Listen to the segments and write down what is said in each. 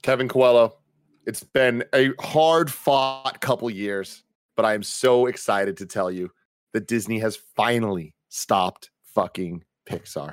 Kevin Coelho. It's been a hard-fought couple years, but I am so excited to tell you that Disney has finally stopped fucking Pixar.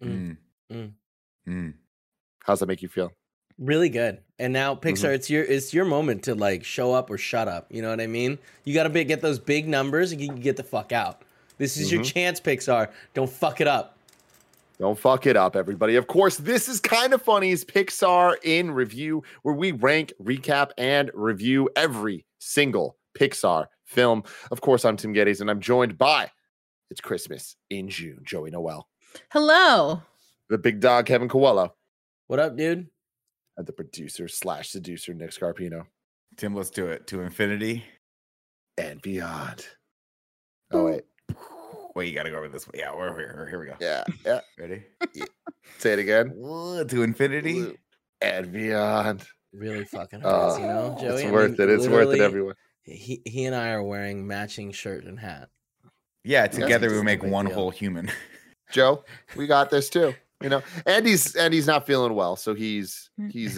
How's that make you feel? Really good. And now Pixar, it's your moment to like show up or shut up. You know what I mean? You got to get those big numbers and you can get the fuck out. This is your chance, Pixar. Don't fuck it up. Don't fuck it up, everybody. Of course, this is Kind of Funny's Pixar in Review, where we rank, recap, and review every single Pixar film. Of course, I'm Tim Geddes, and I'm joined by It's Christmas in June, Joey Noel. Hello. The big dog, Kevin Coelho. What up, dude? And the producer / seducer, Nick Scarpino. Tim, let's do it. To infinity and beyond. Oh, wait. Wait, you got to go over this way. Yeah, we're here. Here we go. Yeah. Ready? Yeah. Say it again. To infinity and beyond. Really fucking hurts, you know, Joey? It's worth it. It's worth it, everyone. He and I are wearing matching shirt and hat. Yeah, together we make one whole human. Joe, we got this too. You know, Andy's not feeling well, so he's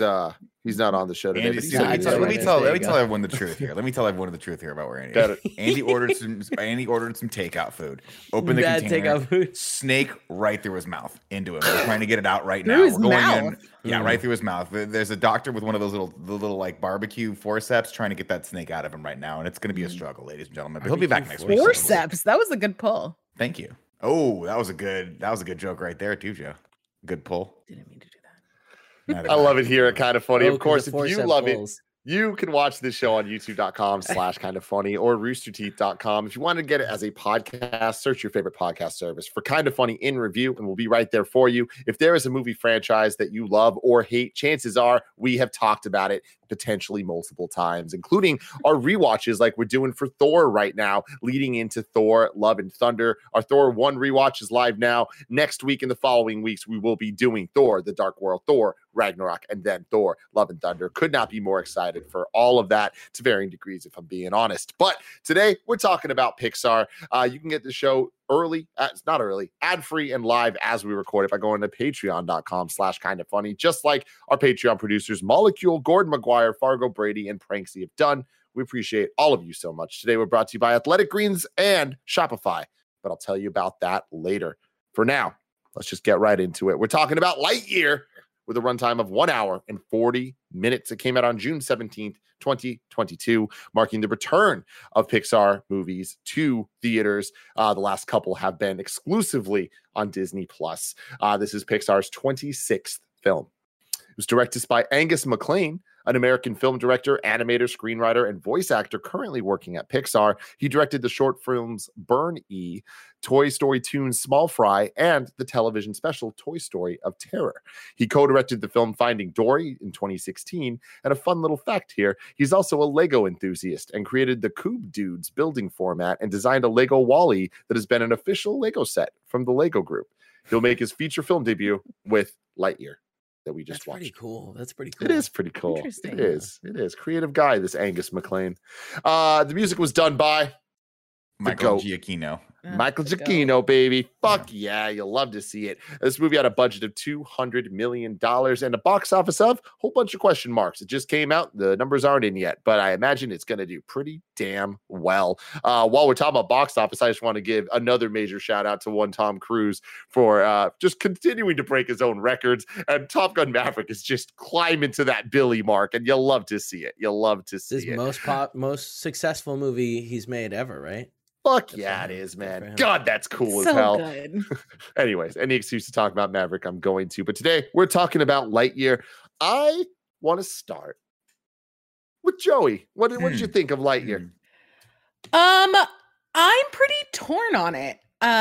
not on the show today. Let me tell everyone the truth here. Let me tell everyone the truth here about where Andy is. Andy ordered some takeout food. Opened the container. Takeout food. Snake right through his mouth into him. We're trying to get it out right now. We're going in. Yeah, right through his mouth. There's a doctor with one of those little like barbecue forceps trying to get that snake out of him right now, and it's going to be a struggle, ladies and gentlemen. But he'll be back next week. Forceps. That was a good pull. Thank you. Oh, that was a good joke right there too, Joe. Good pull. Didn't mean to do that. I love it here at Kind of Funny. Of course, if you love it, you can watch this show on youtube.com/kindoffunny or roosterteeth.com. If you want to get it as a podcast, search your favorite podcast service for Kind of Funny in Review, and we'll be right there for you. If there is a movie franchise that you love or hate, chances are we have talked about it potentially multiple times, including our rewatches like we're doing for Thor right now, leading into Thor, Love and Thunder. Our Thor 1 rewatch is live now. Next week and the following weeks, we will be doing Thor, The Dark World, Thor, Ragnarok, and then Thor, Love and Thunder. Could not be more excited for all of that to varying degrees, if I'm being honest. But today, we're talking about Pixar. You can get the show early, it's not early, ad-free and live as we record it by going to patreon.com/kindoffunny, just like our Patreon producers, Molecule, Gordon McGuire, Fargo Brady, and Pranksy have done. We appreciate all of you so much. Today, we're brought to you by Athletic Greens and Shopify, but I'll tell you about that later. For now, let's just get right into it. We're talking about Lightyear, with a runtime of 1 hour and 40 minutes. It came out on June 17th, 2022, marking the return of Pixar movies to theaters. The last couple have been exclusively on Disney+. This is Pixar's 26th film. It was directed by Angus MacLane, an American film director, animator, screenwriter, and voice actor currently working at Pixar. He directed the short films Burn-E, Toy Story Toons Small Fry, and the television special Toy Story of Terror. He co-directed the film Finding Dory in 2016. And a fun little fact here, he's also a Lego enthusiast and created the Cube Dudes building format and designed a Lego Wall-E that has been an official Lego set from the Lego group. He'll make his feature film debut with Lightyear, that we just watched. That's pretty cool. It is pretty cool. It is. Creative guy, this Angus MacLane. The music was done by Michael Giacchino. Michael Giacchino, baby. Fuck yeah, you'll love to see it. This movie had a budget of $200 million and a box office of a whole bunch of question marks. It just came out. The numbers aren't in yet, but I imagine it's going to do pretty damn well. While we're talking about box office, I just want to give another major shout out to one Tom Cruise for just continuing to break his own records. And Top Gun Maverick is just climbing to that Billy mark, and you'll love to see it. You'll love to see it. This most successful movie he's made ever, right? Fuck yeah, it is, man. God, that's cool as hell. Good. Anyways, any excuse to talk about Maverick, I'm going to. But today, we're talking about Lightyear. I want to start with Joey. What did you think of Lightyear? I'm pretty torn on it.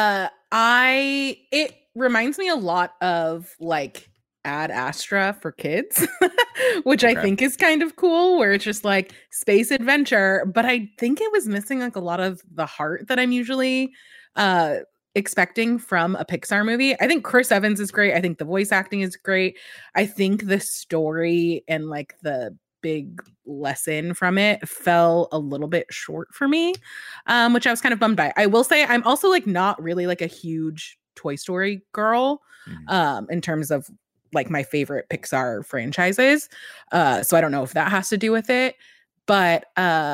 It reminds me a lot of like Ad Astra for kids, which I think is kind of cool, where it's just like space adventure, but I think it was missing like a lot of the heart that I'm usually expecting from a Pixar movie. I think Chris Evans is great. I think the voice acting is great. I think the story and like the big lesson from it fell a little bit short for me, which I was kind of bummed by. I will say I'm also like not really like a huge Toy Story girl in terms of like my favorite Pixar franchises. So I don't know if that has to do with it, but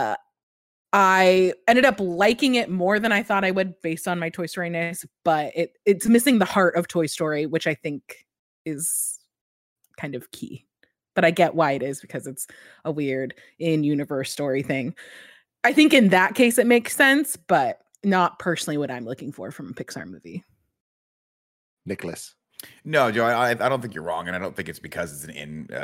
I ended up liking it more than I thought I would based on my Toy Story-ness, but it's missing the heart of Toy Story, which I think is kind of key. But I get why it is, because it's a weird in-universe story thing. I think in that case it makes sense, but not personally what I'm looking for from a Pixar movie. Nicholas. No, Joe, I don't think you're wrong, and I don't think it's because it's an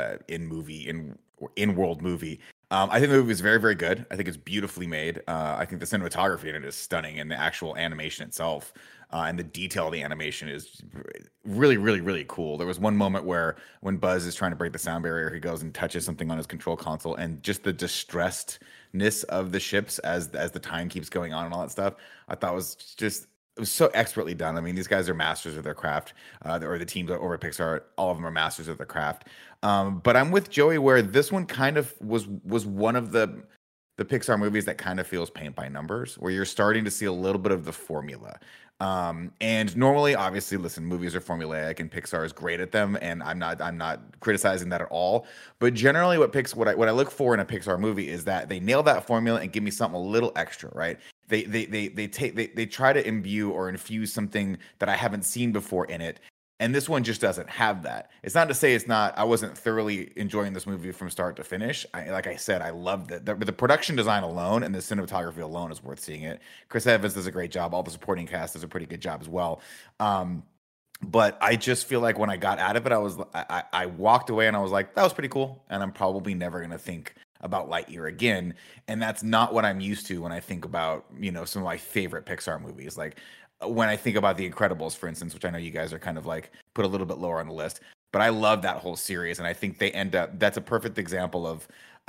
in-world movie. I think the movie is very, very good. I think it's beautifully made. I think the cinematography in it is stunning, and the actual animation itself and the detail of the animation is really, really, really cool. There was one moment where when Buzz is trying to break the sound barrier, he goes and touches something on his control console, and just the distressedness of the ships as the time keeps going on and all that stuff, I thought was just... It was so expertly done. I mean, these guys are masters of their craft, or the teams over at Pixar, all of them are masters of their craft. But I'm with Joey where this one kind of was one of the Pixar movies that kind of feels paint by numbers, where you're starting to see a little bit of the formula. And normally, obviously, listen, movies are formulaic and Pixar is great at them, and I'm not criticizing that at all. But generally, what I look for in a Pixar movie is that they nail that formula and give me something a little extra, right? They try to imbue or infuse something that I haven't seen before in it. And this one just doesn't have that. It's not to say I wasn't thoroughly enjoying this movie from start to finish. Like I said, I loved it. The production design alone and the cinematography alone is worth seeing it. Chris Evans does a great job. All the supporting cast does a pretty good job as well. But I just feel like when I got out of it, I walked away and I was like, that was pretty cool. And I'm probably never going to think about Lightyear again. And that's not what I'm used to when I think about, some of my favorite Pixar movies. Like when I think about The Incredibles, for instance, which I know you guys are kind of like put a little bit lower on the list, but I love that whole series. And I think that's a perfect example of,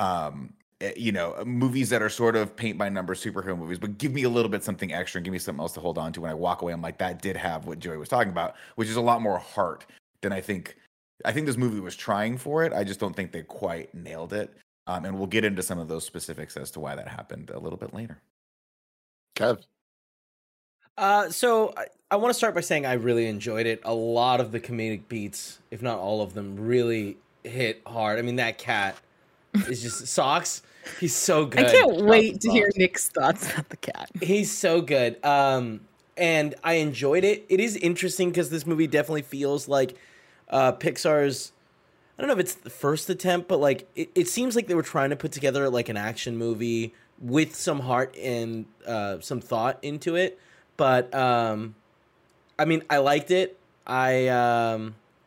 movies that are sort of paint by numbers superhero movies, but give me a little bit something extra and give me something else to hold on to. When I walk away, I'm like, that did have what Joey was talking about, which is a lot more heart than I think this movie was trying for it. I just don't think they quite nailed it. And we'll get into some of those specifics as to why that happened a little bit later. Kev. So I want to start by saying I really enjoyed it. A lot of the comedic beats, if not all of them, really hit hard. I mean, that cat is just Socks. He's so good. I can't wait to hear Nick's thoughts about the cat. He's so good. And I enjoyed it. It is interesting because this movie definitely feels like Pixar's, I don't know if it's the first attempt, but like it seems like they were trying to put together like an action movie with some heart and some thought into it. But I mean, I liked it. I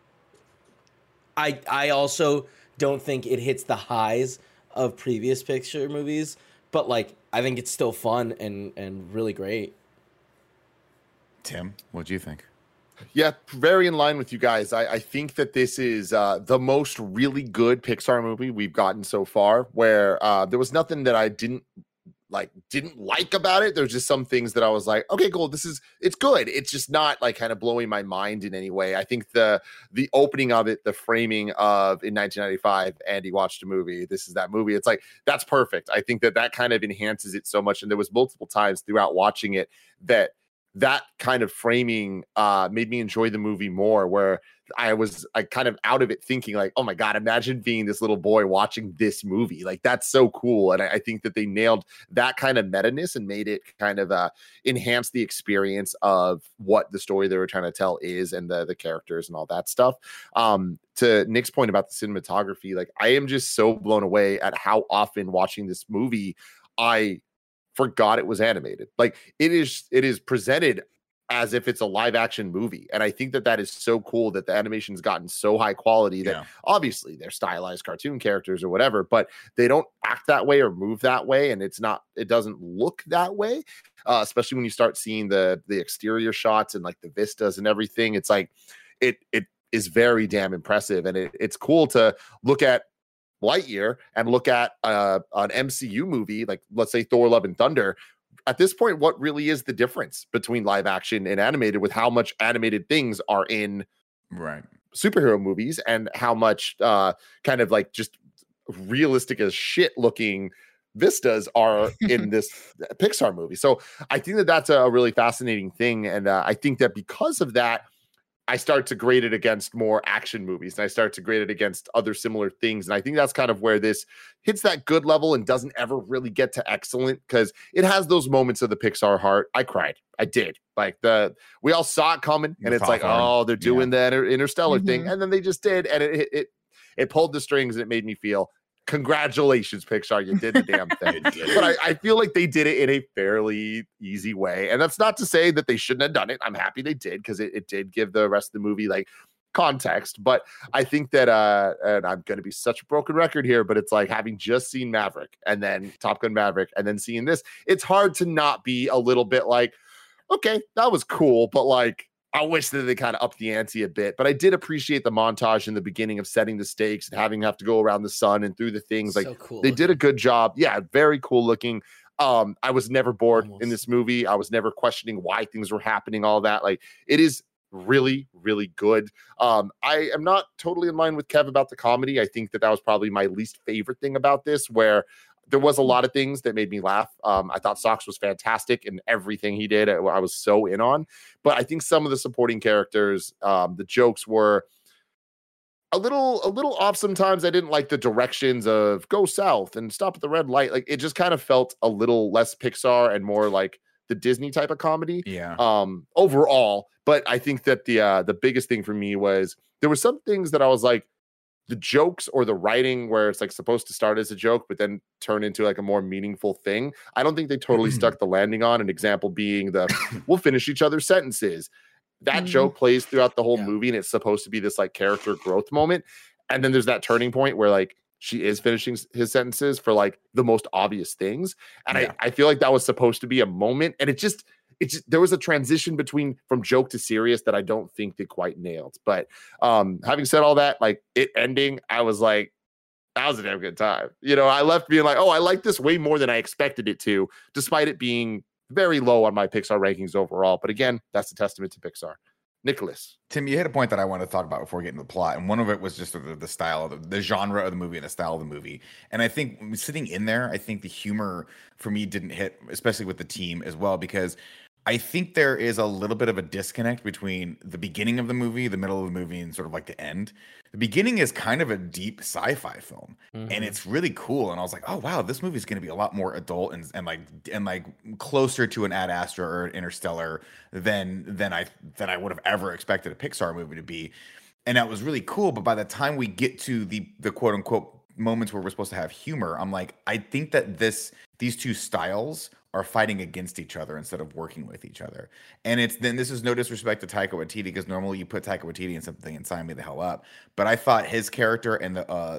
also don't think it hits the highs of previous Pixar movies, but like I think it's still fun and really great. Tim, what do you think? Yeah, very in line with you guys. I think that this is the most really good Pixar movie we've gotten so far, where there was nothing that I didn't like about it. There's just some things that I was like, okay, cool. It's good. It's just not like kind of blowing my mind in any way. I think the opening of it, the framing of in 1995, Andy watched a movie. This is that movie. It's like, that's perfect. I think that kind of enhances it so much. And there was multiple times throughout watching it that kind of framing made me enjoy the movie more, where I kind of out of it thinking like, oh my God, imagine being this little boy watching this movie. Like, that's so cool. And I think that they nailed that kind of meta-ness and made it kind of enhance the experience of what the story they were trying to tell is, and the characters and all that stuff. To Nick's point about the cinematography, like I am just so blown away at how often watching this movie, I forgot it was animated. Like it is presented as if it's a live action movie. And I think that is so cool that the animation's gotten so high quality that obviously they're stylized cartoon characters or whatever, but they don't act that way or move that way. And it doesn't look that way. Especially when you start seeing the exterior shots and like the vistas and everything. It's like, it is very damn impressive. And it's cool to look at Lightyear and look at an MCU movie, like let's say Thor: Love and Thunder. At this point, what really is the difference between live action and animated, with how much animated things are in superhero movies and how much kind of like just realistic as shit looking vistas are in this Pixar movie. So I think that's a really fascinating thing. And I think that because of that, I start to grade it against more action movies, and I start to grade it against other similar things. And I think that's kind of where this hits that good level and doesn't ever really get to excellent, because it has those moments of the Pixar heart. I cried. I did. Like we all saw it coming, and it's like, oh, they're doing that Interstellar thing, and then they just did, and it pulled the strings, and it made me feel, congratulations, Pixar, you did the damn thing. But I feel like they did it in a fairly easy way, and that's not to say that they shouldn't have done it. I'm happy they did, because it did give the rest of the movie like context. But I think that and I'm going to be such a broken record here, but it's like having just seen Maverick and then Top Gun Maverick and then seeing this, it's hard to not be a little bit like, okay, that was cool, but like, I wish that they kind of upped the ante a bit. But I did appreciate the montage in the beginning of setting the stakes and having to go around the sun and through the things. Like, cool they did a good job. Yeah, very cool looking. I was never bored in this movie. I was never questioning why things were happening, all that. Like, it is really, really good. I am not totally in line with Kev about the comedy. I think that was probably my least favorite thing about this, where there was a lot of things that made me laugh. I thought Socks was fantastic in everything he did. I was so in on. But I think some of the supporting characters, the jokes were a little off sometimes. I didn't like the directions of go south and stop at the red light. Like, it just kind of felt a little less Pixar and more like the Disney type of comedy. Yeah. Overall. But I think that the biggest thing for me was there were some things that I was like, the jokes or the writing where it's like supposed to start as a joke, but then turn into like a more meaningful thing. I don't think they totally stuck the landing on. An example being we'll finish each other's sentences. That joke plays throughout the whole movie, and it's supposed to be this like character growth moment. And then there's that turning point where like she is finishing his sentences for like the most obvious things. And I feel like that was supposed to be a moment. And it just there was a transition from joke to serious that I don't think they quite nailed. But having said all that, like it ending, I was like, that was a damn good time. You know, I left being like, oh, I like this way more than I expected it to, despite it being very low on my Pixar rankings overall. But again, that's a testament to Pixar. Nicholas. Tim, you hit a point that I want to talk about before we get into the plot. And one of it was just the style of the genre of the movie and the style of the movie. And I think sitting in there, I think the humor for me didn't hit, especially with the team as well, because I think there is a little bit of a disconnect between the beginning of the movie, the middle of the movie, and sort of like the end. The beginning is kind of a deep sci-fi film, and it's really cool. And I was like, oh wow, this movie is going to be a lot more adult and like closer to an Ad Astra or an Interstellar than I would have ever expected a Pixar movie to be. And that was really cool. But by the time we get to the quote unquote moments where we're supposed to have humor, I'm like, I think that these two styles are fighting against each other instead of working with each other. And this is no disrespect to Taika Waititi, because normally you put Taika Waititi in something and sign me the hell up. But I thought his character and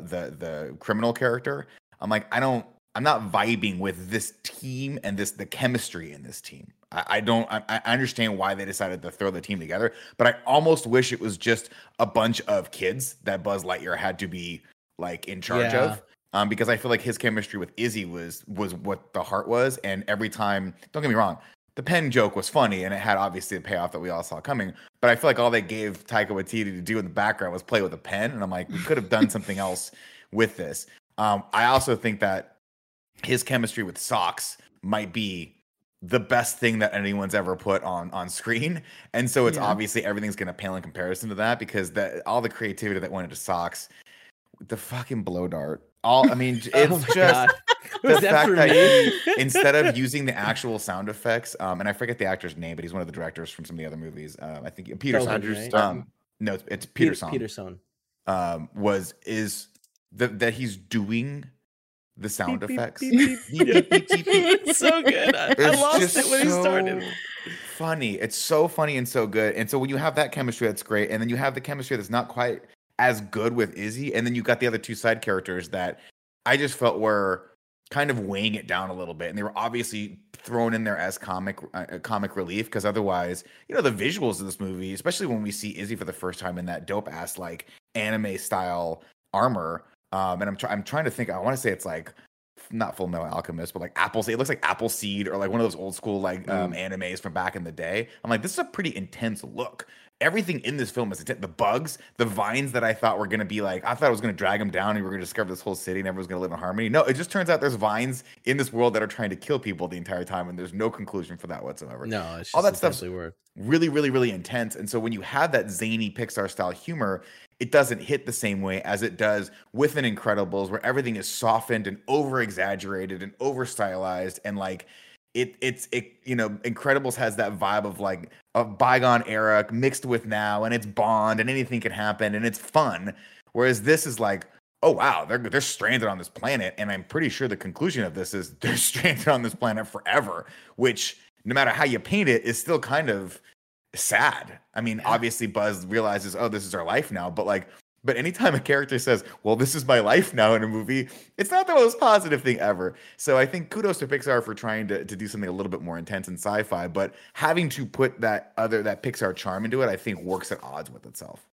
the criminal character, I'm like, I'm not vibing with this team and the chemistry in this team. I understand why they decided to throw the team together, but I almost wish it was just a bunch of kids that Buzz Lightyear had to be like in charge of. Because I feel like his chemistry with Izzy was what the heart was. And every time, don't get me wrong, the pen joke was funny and it had obviously a payoff that we all saw coming. But I feel like all they gave Taika Waititi to do in the background was play with a pen. And I'm like, we could have done something else with this. I also think that his chemistry with Socks might be the best thing that anyone's ever put on screen. And so it's obviously everything's going to pale in comparison to that, because all the creativity that went into Socks, the fucking blow dart. It's just the fact that instead of using the actual sound effects, and I forget the actor's name, but he's one of the directors from some of the other movies. I think Peterson. Right? No, it's Peterson. Peterson. Is that he's doing the sound effects? It's so good. I lost it when he started. Funny. It's so funny and so good. And so when you have that chemistry, that's great. And then you have the chemistry that's not quite as good with Izzy, and then you got the other two side characters that I just felt were kind of weighing it down a little bit, and they were obviously thrown in there as comic relief, because otherwise, you know, the visuals of this movie, especially when we see Izzy for the first time in that dope ass like anime style armor, and I'm trying to think, I want to say it's like not Full Metal Alchemist, but like Appleseed. It looks like Appleseed or like one of those old school like animes from back in the day. I'm like, this is a pretty intense look. everything in this film is intense. The bugs, the vines that I thought were going to be like, I thought I was going to drag them down and we were going to discover this whole city and everyone's going to live in harmony. No, it just turns out there's vines in this world that are trying to kill people the entire time, and there's no conclusion for that whatsoever. No, it's just all that stuff's really, really, really intense. And so when you have that zany Pixar style humor, it doesn't hit the same way as it does with an Incredibles, where everything is softened and over exaggerated and over stylized, and like Incredibles has that vibe of like a bygone era mixed with now, and it's Bond and anything can happen and it's fun. Whereas this is like, oh wow, they're stranded on this planet, and I'm pretty sure the conclusion of this is they're stranded on this planet forever, which no matter how you paint it is still kind of sad. I mean, obviously Buzz realizes, oh, this is our life now, but anytime a character says, well, this is my life now in a movie, it's not the most positive thing ever. So I think kudos to Pixar for trying to do something a little bit more intense in sci-fi, but having to put that Pixar charm into it, I think works at odds with itself.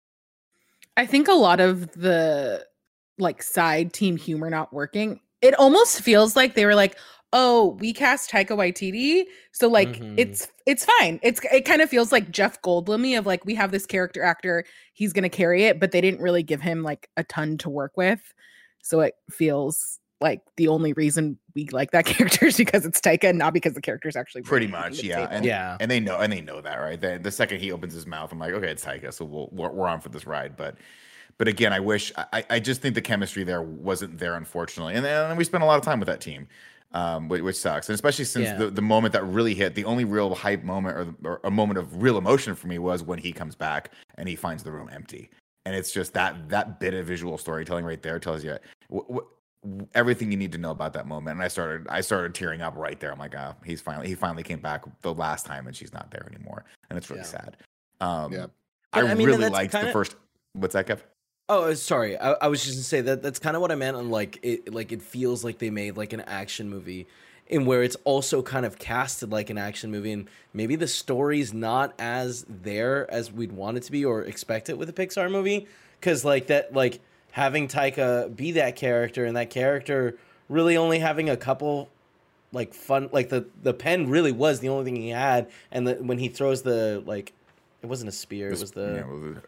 I think a lot of the like side team humor not working, it almost feels like they were like, oh, we cast Taika Waititi, so like it's fine. It kind of feels like Jeff Goldblum-y of like, we have this character actor, he's gonna carry it, but they didn't really give him like a ton to work with. So it feels like the only reason we like that character is because it's Taika, and not because the character's actually pretty much, yeah. And they know that, right? The second he opens his mouth, I'm like, okay, it's Taika, so we're on for this ride. But again, I just think the chemistry there wasn't there, unfortunately. And then we spent a lot of time with that team. Which sucks, and especially since the moment that really hit, the only real hype moment or a moment of real emotion for me was when he comes back and he finds the room empty, and it's just that bit of visual storytelling right there tells you everything you need to know about that moment. And I started tearing up right there. I'm like, oh, he finally came back the last time, and she's not there anymore, and it's really sad. I really liked the first. What's that, Kev? Oh, sorry. I was just gonna say that's kind of what I meant on like it feels like they made like an action movie, in where it's also kind of casted like an action movie, and maybe the story's not as there as we'd want it to be or expect it with a Pixar movie, because like that, like having Taika be that character, and that character really only having a couple like fun, like the pen really was the only thing he had, and when he throws the like, it wasn't a spear, it was the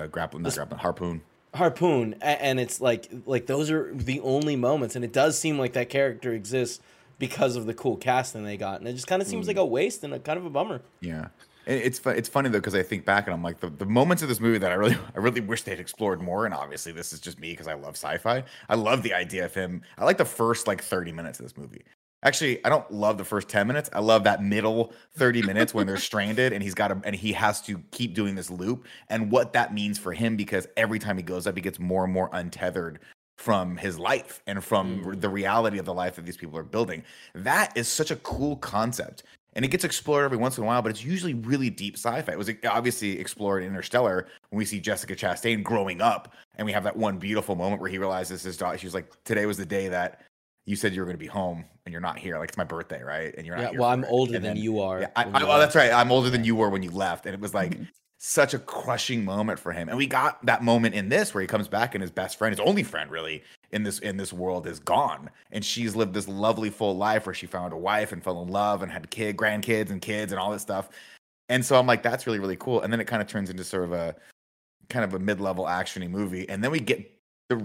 harpoon, and it's like those are the only moments, and it does seem like that character exists because of the cool casting they got, and it just kind of seems like a waste and a kind of a bummer. Yeah, it's funny though, because I think back and I'm like, the moments of this movie that I really wish they'd explored more, and obviously this is just me because I love sci-fi. I love the idea of him. I like the first like 30 minutes of this movie. Actually, I don't love the first 10 minutes. I love that middle 30 minutes when they're stranded and he has to keep doing this loop, and what that means for him, because every time he goes up, he gets more and more untethered from his life and from the reality of the life that these people are building. That is such a cool concept. And it gets explored every once in a while, but it's usually really deep sci-fi. It was obviously explored in Interstellar when we see Jessica Chastain growing up, and we have that one beautiful moment where he realizes his daughter, she was like, today was the day that you said you were going to be home and you're not here. Like, it's my birthday, right? And you're not here. Well, I'm older than you are. Yeah, that's right. I'm older than you were when you left. And it was like such a crushing moment for him. And we got that moment in this where he comes back and his best friend, his only friend really in this world, is gone. And she's lived this lovely full life where she found a wife and fell in love and had grandkids and kids and all this stuff. And so I'm like, that's really, really cool. And then it kind of turns into sort of a mid-level actiony movie. And then we get the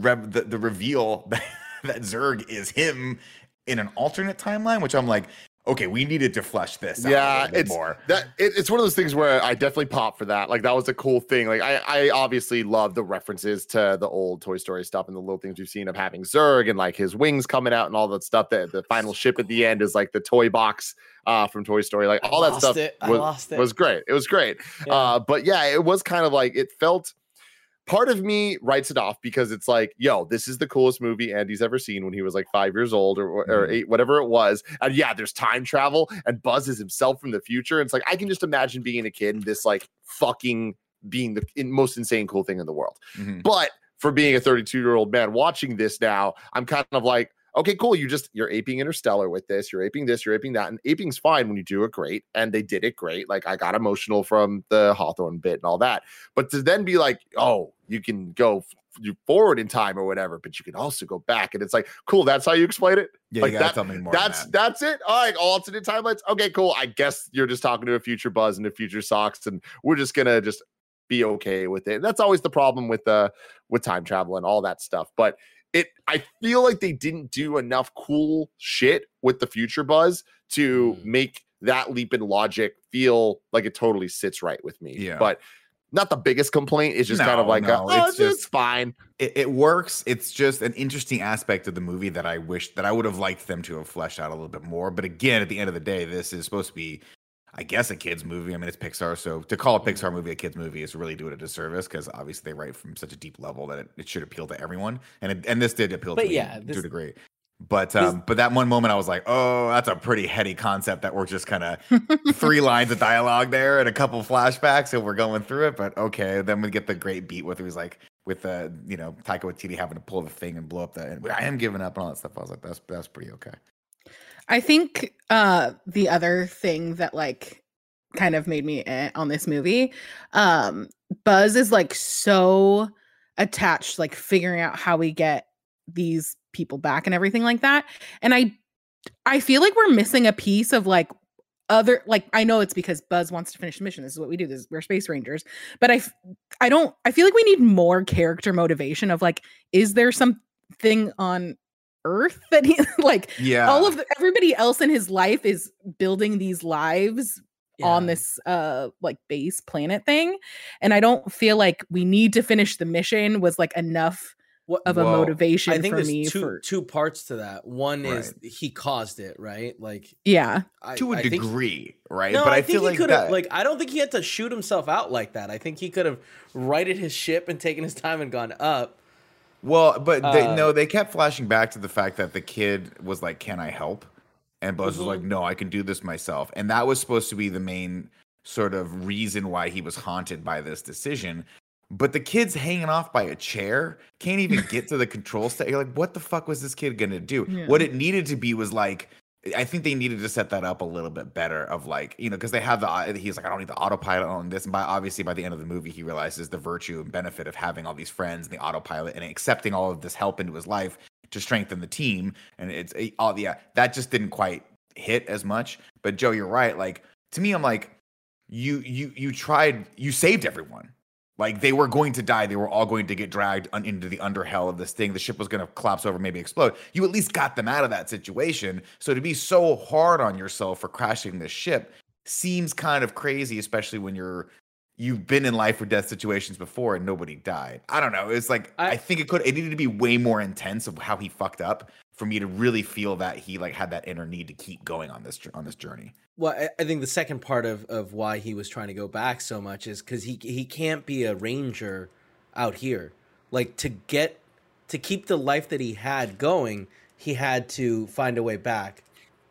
reveal that Zurg is him in an alternate timeline, which I'm like, okay, we needed to flesh this out a bit more. It's one of those things where I definitely pop for that. Like, that was a cool thing. Like, I obviously love the references to the old Toy Story stuff and the little things we've seen of having Zurg and like his wings coming out and all that stuff. That the final ship at the end is like the toy box from Toy Story. Like, all that stuff was great. It was great. Yeah. But yeah, it was kind of like, it felt. Part of me writes it off because it's like, yo, this is the coolest movie Andy's ever seen when he was like 5 years old or 8, whatever it was. And yeah, there's time travel and Buzz is himself from the future. And it's like, I can just imagine being a kid and this like fucking being the most insane cool thing in the world. But for being a 32-year-old man watching this now, I'm kind of like, okay, cool. You're aping Interstellar with this. You're aping this. You're aping that. And aping's fine when you do it great. And they did it great. Like, I got emotional from the Hawthorne bit and all that. But to then be like, oh, you can go forward in time or whatever, but you can also go back. And it's like, cool. That's how you explain it. Yeah, like, you gotta tell me more. That's it. All right, alternate timelines. Okay, cool. I guess you're just talking to a future Buzz and a future Socks, and we're just gonna be okay with it. And that's always the problem with time travel and all that stuff. But I feel like they didn't do enough cool shit with the future Buzz to make that leap in logic feel like it totally sits right with me. Yeah. But not the biggest complaint. It's just kind of like, it's fine. It works. It's just an interesting aspect of the movie that I wish that I would have liked them to have fleshed out a little bit more. But again, at the end of the day, this is supposed to be, I guess, a kid's movie. I mean, it's Pixar, so to call a Pixar movie a kid's movie is really do it a disservice, because obviously they write from such a deep level that it should appeal to everyone, and this did appeal to me to a degree. But that one moment I was like, oh, that's a pretty heady concept that we're just kind of 3 lines of dialogue there and a couple flashbacks and we're going through it. But okay, then we get the great beat with it was like with Taika Waititi having to pull the thing and blow up I am giving up and all that stuff. I was like, that's pretty okay. I think the other thing that like kind of made me on this movie, Buzz is like so attached, like figuring out how we get these people back and everything like that. And I feel like we're missing a piece of like other, like, I know it's because Buzz wants to finish the mission. This is what we do. We're Space Rangers. But I feel like we need more character motivation of like, is there something on Earth that he like everybody else in his life is building these lives on this like base planet thing, and I don't feel like we need to finish the mission was like enough of a motivation. I think for there's me two parts to that. One is he caused it, right? Like to a degree, right? No, but I feel like he could have I don't think he had to shoot himself out like that. I think he could have righted his ship and taken his time and gone up. Well, but they kept flashing back to the fact that the kid was like, "Can I help?" And Buzz was like, "No, I can do this myself." And that was supposed to be the main sort of reason why he was haunted by this decision. But the kid's hanging off by a chair, can't even get to the control station. You're like, what the fuck was this kid gonna do? Yeah. What it needed to be was like, I think they needed to set that up a little bit better of like, because they have he's like, I don't need the autopilot on this. And obviously by the end of the movie, he realizes the virtue and benefit of having all these friends and the autopilot and accepting all of this help into his life to strengthen the team. And that just didn't quite hit as much. But Joe, you're right. Like, to me, I'm like, you saved everyone. Like, they were going to die. They were all going to get dragged into the underhell of this thing. The ship was going to collapse over, maybe explode. You at least got them out of that situation. So to be so hard on yourself for crashing this ship seems kind of crazy, especially when you've been in life or death situations before and nobody died. I don't know. It's like, I think it needed to be way more intense of how he fucked up for me to really feel that he like had that inner need to keep going on this journey. Well, I think the second part of why he was trying to go back so much is because he can't be a ranger out here. Like, to keep the life that he had going, he had to find a way back.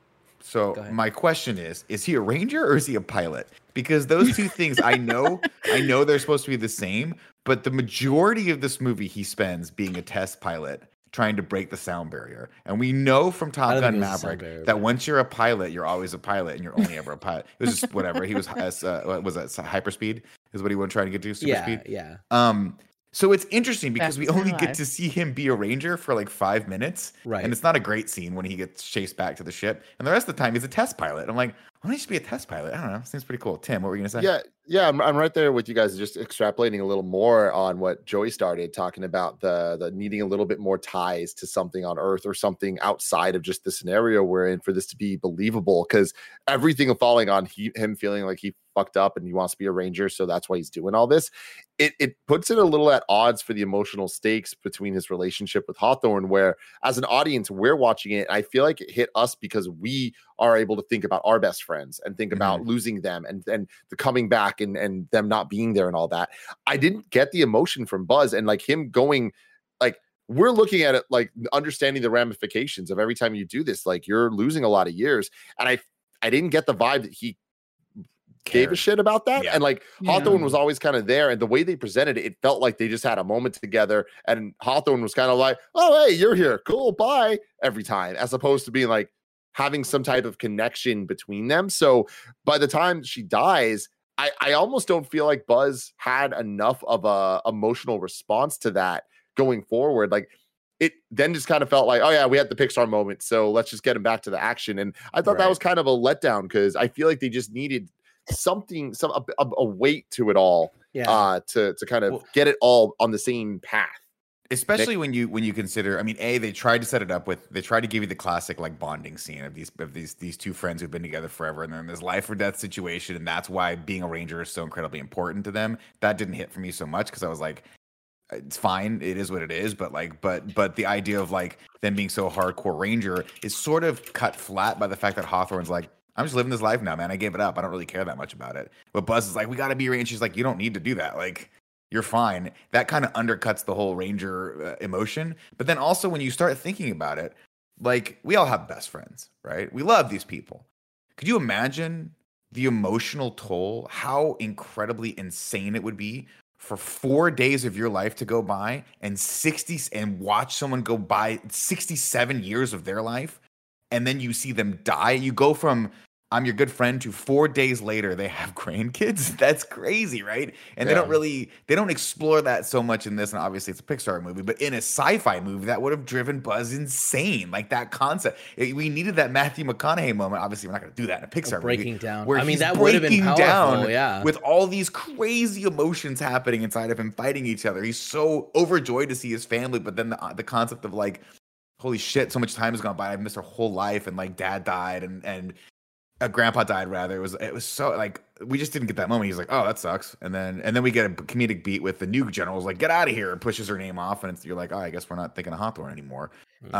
So my question is he a ranger or is he a pilot? Because those two things, I know they're supposed to be the same, but the majority of this movie he spends being a test pilot, trying to break the sound barrier. And we know from Top Gun Maverick that once you're a pilot, you're always a pilot and you're only ever a pilot. It was just whatever. He was, was that hyperspeed is what he was trying to get to, super speed? Yeah. So it's interesting because we only get to see him be a ranger for like 5 minutes. Right. And it's not a great scene when he gets chased back to the ship. And the rest of the time he's a test pilot. I'm like, why don't you just be a test pilot? I don't know. Seems pretty cool. Tim, what were you going to say? Yeah, I'm right there with you guys, just extrapolating a little more on what Joey started talking about, the needing a little bit more ties to something on Earth or something outside of just the scenario we're in for this to be believable, because everything falling on him feeling like he fucked up and he wants to be a ranger, so that's why he's doing all this. It puts it a little at odds for the emotional stakes between his relationship with Hawthorne, where as an audience, we're watching it. I feel like it hit us because we are able to think about our best friends and think about losing them and the coming back and them not being there and all that. I didn't get the emotion from Buzz and like him going, like, we're looking at it like understanding the ramifications of every time you do this, like you're losing a lot of years. And I didn't get the vibe that he gave a shit about that. And like Hawthorne was always kind of there, and the way they presented it, it felt like they just had a moment together, and Hawthorne was kind of like, oh, hey, you're here, cool, bye, every time, as opposed to being like having some type of connection between them. So by the time she dies, I almost don't feel like Buzz had enough of a emotional response to that going forward. Like, it then just kind of felt like, oh yeah, we had the Pixar moment, so let's just get him back to the action. And I thought that was kind of a letdown, because I feel like they just needed something, a weight to it all to kind of get it all on the same path. Especially when you consider, I mean, they tried to set it up with, they tried to give you the classic like bonding scene of these two friends who've been together forever, and then this life or death situation, and that's why being a ranger is so incredibly important to them. That didn't hit for me so much because I was like, it's fine, it is what it is, but the idea of like them being so hardcore ranger is sort of cut flat by the fact that Hawthorne's like, I'm just living this life now, man. I gave it up. I don't really care that much about it. But Buzz is like, we got to be ranger. She's like, you don't need to do that. Like, you're fine. That kind of undercuts the whole ranger emotion. But then also when you start thinking about it, like we all have best friends, right? We love these people. Could you imagine the emotional toll, how incredibly insane it would be for 4 days of your life to go by and watch someone go by 67 years of their life, and then you see them die? You go from I'm your good friend to 4 days later they have grandkids. That's crazy, right? And they don't explore that so much in this, and obviously it's a Pixar movie, but in a sci-fi movie that would have driven Buzz insane. Like that concept, we needed that Matthew McConaughey moment. Obviously we're not going to do that in a Pixar breaking movie, down, where that would have been powerful, with all these crazy emotions happening inside of him, fighting each other. He's so overjoyed to see his family, but then the concept of like, holy shit, so much time has gone by, I've missed our whole life, and like dad died and grandpa died rather. It was so like, we just didn't get that moment. He's like, oh, that sucks. And then we get a comedic beat with the new general's like, get out of here, and pushes her name off, and you're like, oh, I guess we're not thinking of Hawthorne anymore.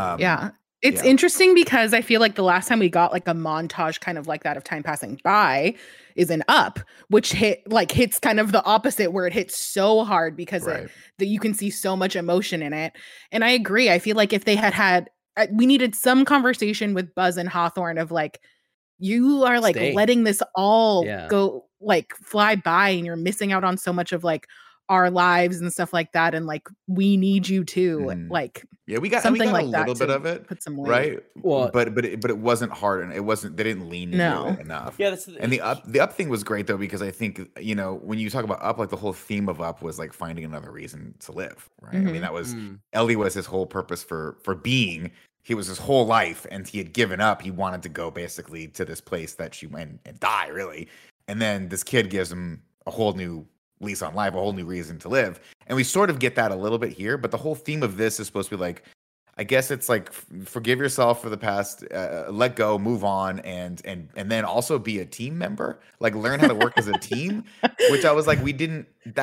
It's interesting because I feel like the last time we got like a montage kind of like that of time passing by is in Up, which hits kind of the opposite, where it hits so hard because that you can see so much emotion in it. And I agree. I feel like if they had we needed some conversation with Buzz and Hawthorne of like, you are like letting this all go like fly by, and you're missing out on so much of like our lives and stuff like that, and like we need you to like we got something like that, a little bit of it, put some weight. Right? Well, but it wasn't hard, and they didn't lean into it enough. Yeah, and the Up thing was great though, because I think, you know, when you talk about Up, like the whole theme of Up was like finding another reason to live, right? I mean, that was Ellie was his whole purpose for being. He was his whole life, and he had given up. He wanted to go basically to this place that she went and die, really. And then this kid gives him a whole new lease on life, a whole new reason to live. And we sort of get that a little bit here, but the whole theme of this is supposed to be like, I guess it's like, forgive yourself for the past, let go, move on, and then also be a team member, like learn how to work as a team, which I was like, we didn't,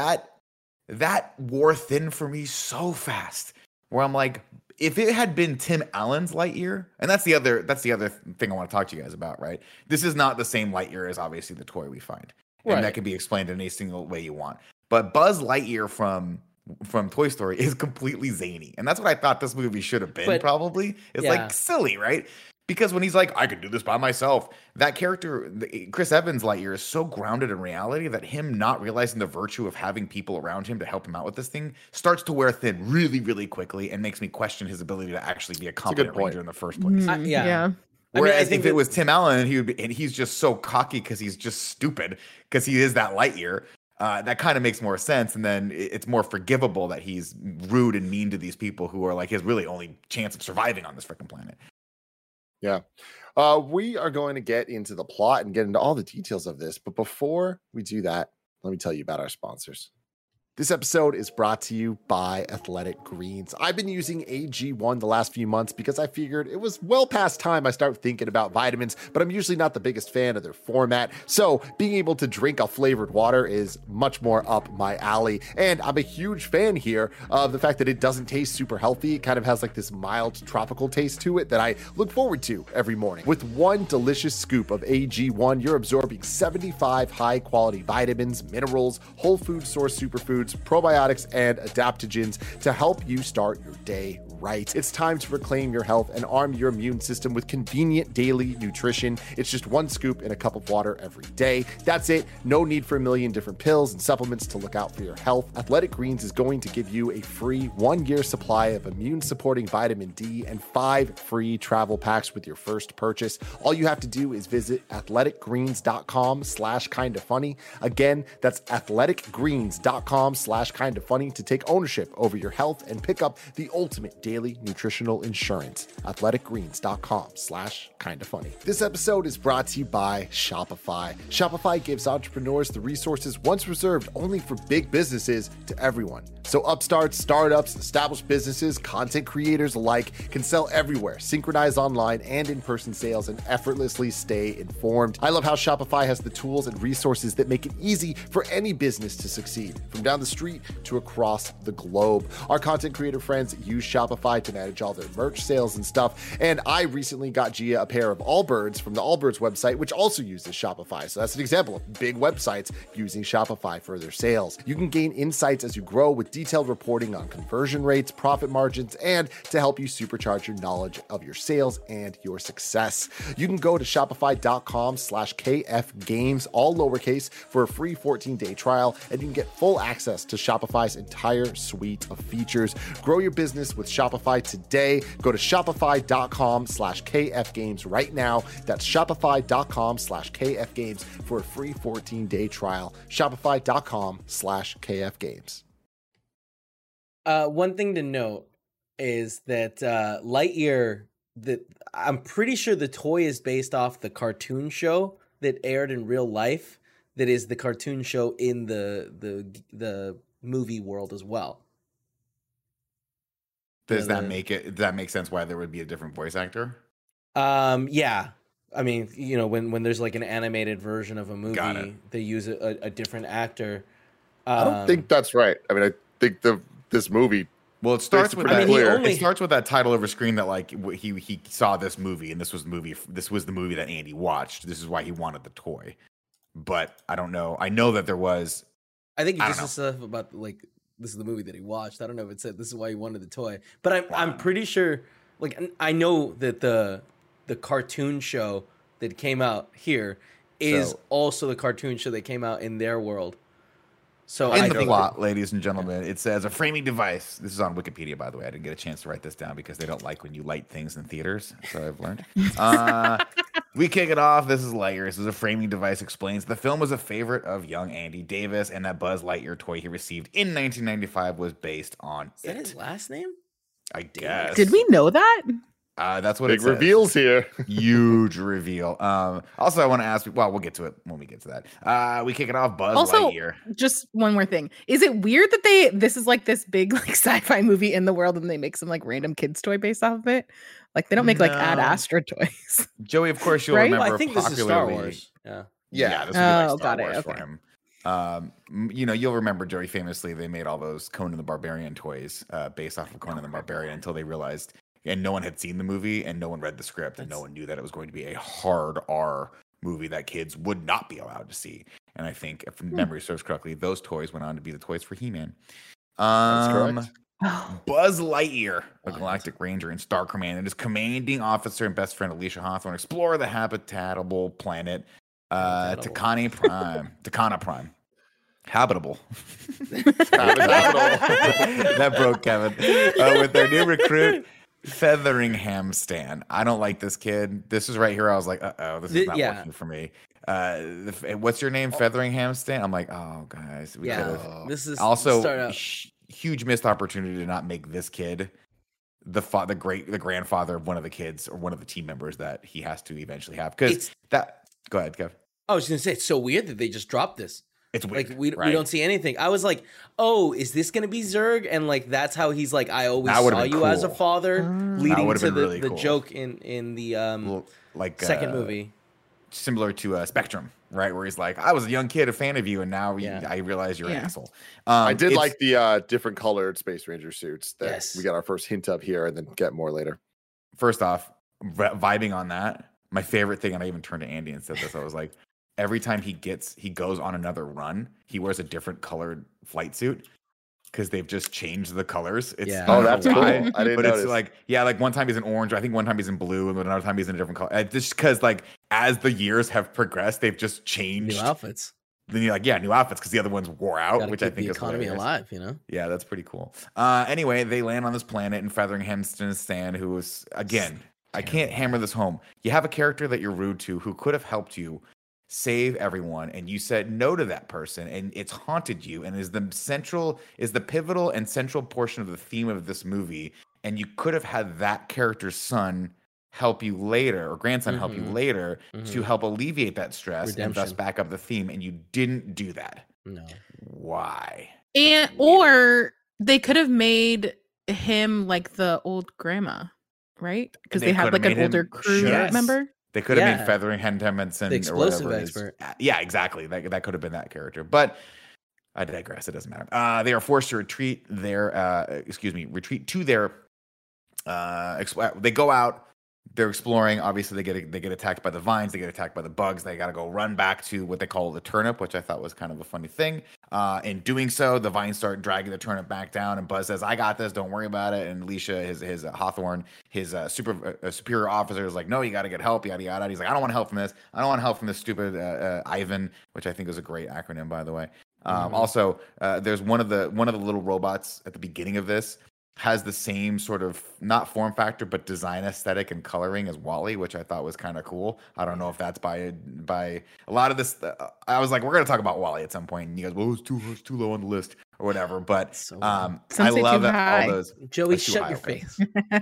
that wore thin for me so fast, where I'm like, if it had been Tim Allen's Lightyear, and that's the other thing I want to talk to you guys about, right? This is not the same Lightyear as obviously the toy we find. And that can be explained in any single way you want. But Buzz Lightyear from Toy Story is completely zany. And that's what I thought this movie should have been, probably. It's like silly, right? Because when he's like, I could do this by myself, that character, Chris Evans' Lightyear, is so grounded in reality that him not realizing the virtue of having people around him to help him out with this thing starts to wear thin really, really quickly, and makes me question his ability to actually be a competent ranger in the first place. Whereas if it was Tim Allen, and he's just so cocky because he's just stupid because he is that Lightyear. That kind of makes more sense, and then it's more forgivable that he's rude and mean to these people who are like his really only chance of surviving on this freaking planet. Yeah. We are going to get into the plot and get into all the details of this. But before we do that, let me tell you about our sponsors. This episode is brought to you by Athletic Greens. I've been using AG1 the last few months because I figured it was well past time I start thinking about vitamins, but I'm usually not the biggest fan of their format. So being able to drink a flavored water is much more up my alley. And I'm a huge fan here of the fact that it doesn't taste super healthy. It kind of has like this mild tropical taste to it that I look forward to every morning. With one delicious scoop of AG1, you're absorbing 75 high quality vitamins, minerals, whole food source superfoods, probiotics, and adaptogens to help you start your day right. It's time to reclaim your health and arm your immune system with convenient daily nutrition. It's just one scoop in a cup of water every day. That's it. No need for a million different pills and supplements to look out for your health. Athletic Greens is going to give you a free 1-year supply of immune-supporting vitamin D and 5 free travel packs with your first purchase. All you have to do is visit athleticgreens.com/kindafunny. Again, that's athleticgreens.com/kindafunny to take ownership over your health and pick up the ultimate daily nutritional insurance. athleticgreens.com/kindafunny. This episode is brought to you by Shopify. Shopify gives entrepreneurs the resources once reserved only for big businesses to everyone. So upstarts, startups, established businesses, content creators alike can sell everywhere, synchronize online and in-person sales, and effortlessly stay informed. I love how Shopify has the tools and resources that make it easy for any business to succeed, from down the street to across the globe. Our content creator friends use Shopify to manage all their merch sales and stuff, and I recently got Gia a pair of Allbirds from the Allbirds website, which also uses Shopify. So that's an example of big websites using Shopify for their sales. You can gain insights as you grow with detailed reporting on conversion rates, profit margins, and to help you supercharge your knowledge of your sales and your success. You can go to shopify.com/KFgames, all lowercase, for a free 14-day trial, and you can get full access to Shopify's entire suite of features. Grow your business with Shopify today. Go to shopify.com/KFgames right now. That's shopify.com/KFgames for a free 14-day trial. Shopify.com/KFgames. One thing to note is that Lightyear, I'm pretty sure the toy is based off the cartoon show that aired in real life. That is the cartoon show in the movie world as well. Does that make sense why there would be a different voice actor? Yeah. I mean, you know, when there's like an animated version of a movie, they use a different actor. I don't think that's right. I mean, I think this movie. Well, it starts with that. It starts with that title over screen that like he saw this movie and this was the movie that Andy watched. This is why he wanted the toy. But I don't know. I know that there was. I think just the stuff about like this is the movie that he watched. I don't know if it said this is why he wanted the toy, but I'm pretty sure. Like I know that the cartoon show that came out here is also the cartoon show that came out in their world. So in the plot, ladies and gentlemen, it says a framing device. This is on Wikipedia, by the way. I didn't get a chance to write this down because they don't like when you light things in theaters. So I've learned. We kick it off. This is Lightyear. This is a framing device. Explains the film was a favorite of young Andy Davis, and that Buzz Lightyear toy he received in 1995 was based on Is that his last name? I guess. Did we know that? That's what big reveals here. Huge reveal. Also, I want to ask. Well, we'll get to it when we get to that. We kick it off. Buzz Lightyear. Just one more thing. Is it weird that this is like this big like sci-fi movie in the world, and they make some like random kids toy based off of it? Like they don't make like Ad Astra toys. Joey, of course you'll remember. I think this is Star Wars. Yeah. This would be like Star Wars for him. You know, you'll remember Joey famously. They made all those Conan the Barbarian toys based off of Conan the Barbarian until they realized. And no one had seen the movie, and no one read the script, and no one knew that it was going to be a hard R movie that kids would not be allowed to see. And I think, if memory serves correctly, those toys went on to be the toys for He-Man. That's correct. Buzz Lightyear, a Galactic Ranger in Star Command, and his commanding officer and best friend Alicia Hawthorne explore the habitable planet Takana Prime. Habitable. That broke Kevin. With their new recruit, Featheringham Stan. I don't like this kid. This is right here. I was like, this is not working for me. What's your name? Featheringham Stan? I'm like, oh, guys. This is also huge missed opportunity to not make this kid the grandfather of one of the kids or one of the team members that he has to eventually have. Because go ahead, Kev. I was going to say, it's so weird that they just dropped this. It's weird. Like we don't see anything. I was like, oh, is this gonna be Zurg? And like that's how he's like, I always saw you as a father, leading to the joke in the second movie. Similar to Spectrum, right? Where he's like, I was a young kid, a fan of you, and now I realize you're an asshole. I did like the different colored Space Ranger suits that we got our first hint of here and then get more later. First off, vibing on that, my favorite thing, and I even turned to Andy and said this, I was like, every time he goes on another run, he wears a different colored flight suit because they've just changed the colors. That's cool. I didn't notice. It's like one time he's in orange, I think one time he's in blue, and another time he's in a different color. Just because like as the years have progressed, they've just changed new outfits. Then you're like, new outfits because the other ones wore out, which I think is economy alive. You know? Yeah, that's pretty cool. Anyway, they land on this planet, and Featheringham Stan, who was again, I can't hammer this home. You have a character that you're rude to who could have helped you save everyone, and you said no to that person, and it's haunted you, and is the pivotal and central portion of the theme of this movie. and you could have had that character's son help you later, or grandson help you later, to help alleviate that stress and thus back up the theme, and you didn't do that. No. Why? Or they could have made him like the old grandma, right? Because they had like an older crew member. They could have made Featherington Hemmenson the explosive expert. Yeah, exactly. That could have been that character. But I digress. It doesn't matter. They are forced to retreat to their they go out. They're exploring. Obviously, they get attacked by the vines. They get attacked by the bugs. They got to go run back to what they call the turnip, which I thought was kind of a funny thing. In doing so, the vines start dragging the turnip back down, and Buzz says, "I got this. Don't worry about it." And Alicia, his Hawthorne, his superior officer, is like, "No, you got to get help." Yada yada. He's like, "I don't want help from this. I don't want help from this stupid Ivan," which I think is a great acronym, by the way. Also, there's one of the little robots at the beginning of this has the same sort of not form factor but design aesthetic and coloring as Wally, which I thought was kind of cool. I don't know if that's by a lot of this. I was like, we're gonna talk about Wally at some point, and you guys, well, it's too low on the list or whatever. But I love that all those Joey, shut your face.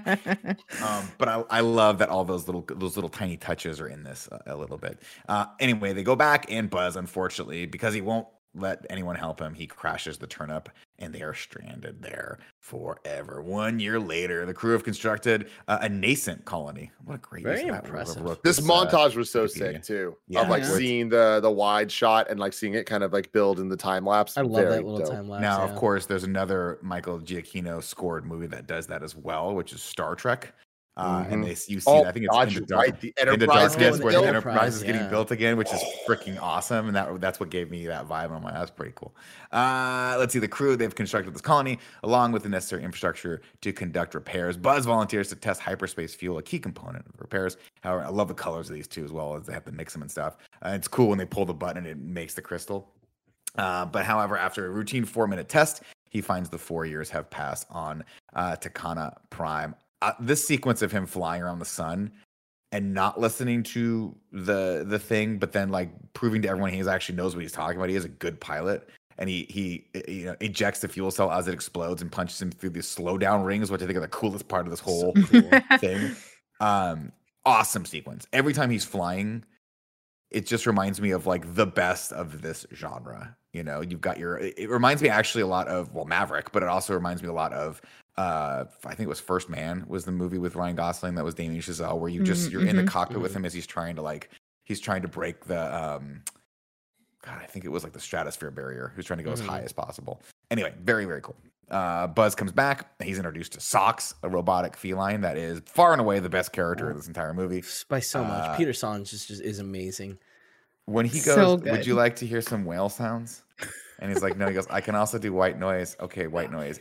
But I love that all those little tiny touches are in this a little bit. Anyway, they go back, and Buzz, unfortunately, because he won't let anyone help him, he crashes the turnip, and they are stranded there forever. 1 year later, the crew have constructed a nascent colony. What a great, very impressive. This montage was so sick too, of like seeing the wide shot and like seeing it kind of like build in the time lapse. I love that little time lapse. Now, of course, there's another Michael Giacchino scored movie that does that as well, which is Star Trek. And you see I think it's in the Enterprise, where the Enterprise is getting built again, which is freaking awesome, and that's what gave me that vibe. I'm like, that's pretty cool. Let's see, the crew, they've constructed this colony along with the necessary infrastructure to conduct repairs. Buzz volunteers to test hyperspace fuel, a key component of the repairs. However, I love the colors of these two as well, as they have to mix them and stuff. It's cool when they pull the button and it makes the crystal. But however, after a routine 4-minute test, he finds the 4 years have passed on Takana Prime. This sequence of him flying around the sun and not listening to the thing, but then like proving to everyone he actually knows what he's talking about. He is a good pilot, and he ejects the fuel cell as it explodes and punches him through these slow down rings, which I think are the coolest part of this whole thing. Awesome sequence. Every time he's flying, it just reminds me of like the best of this genre. You know, you've got it reminds me actually a lot of Maverick, but it also reminds me a lot of I think it was First Man was the movie with Ryan Gosling that was Damien Chazelle, where you're in the cockpit with him as he's trying to break the I think it was like the stratosphere barrier. He was trying to go as high as possible. Anyway, very, very cool. Buzz comes back. He's introduced to Socks, a robotic feline that is far and away the best character in this entire movie. By so much. Peter Songe just is amazing. When he goes, would you like to hear some whale sounds? And he's like, no. He goes, I can also do white noise. Okay, white noise.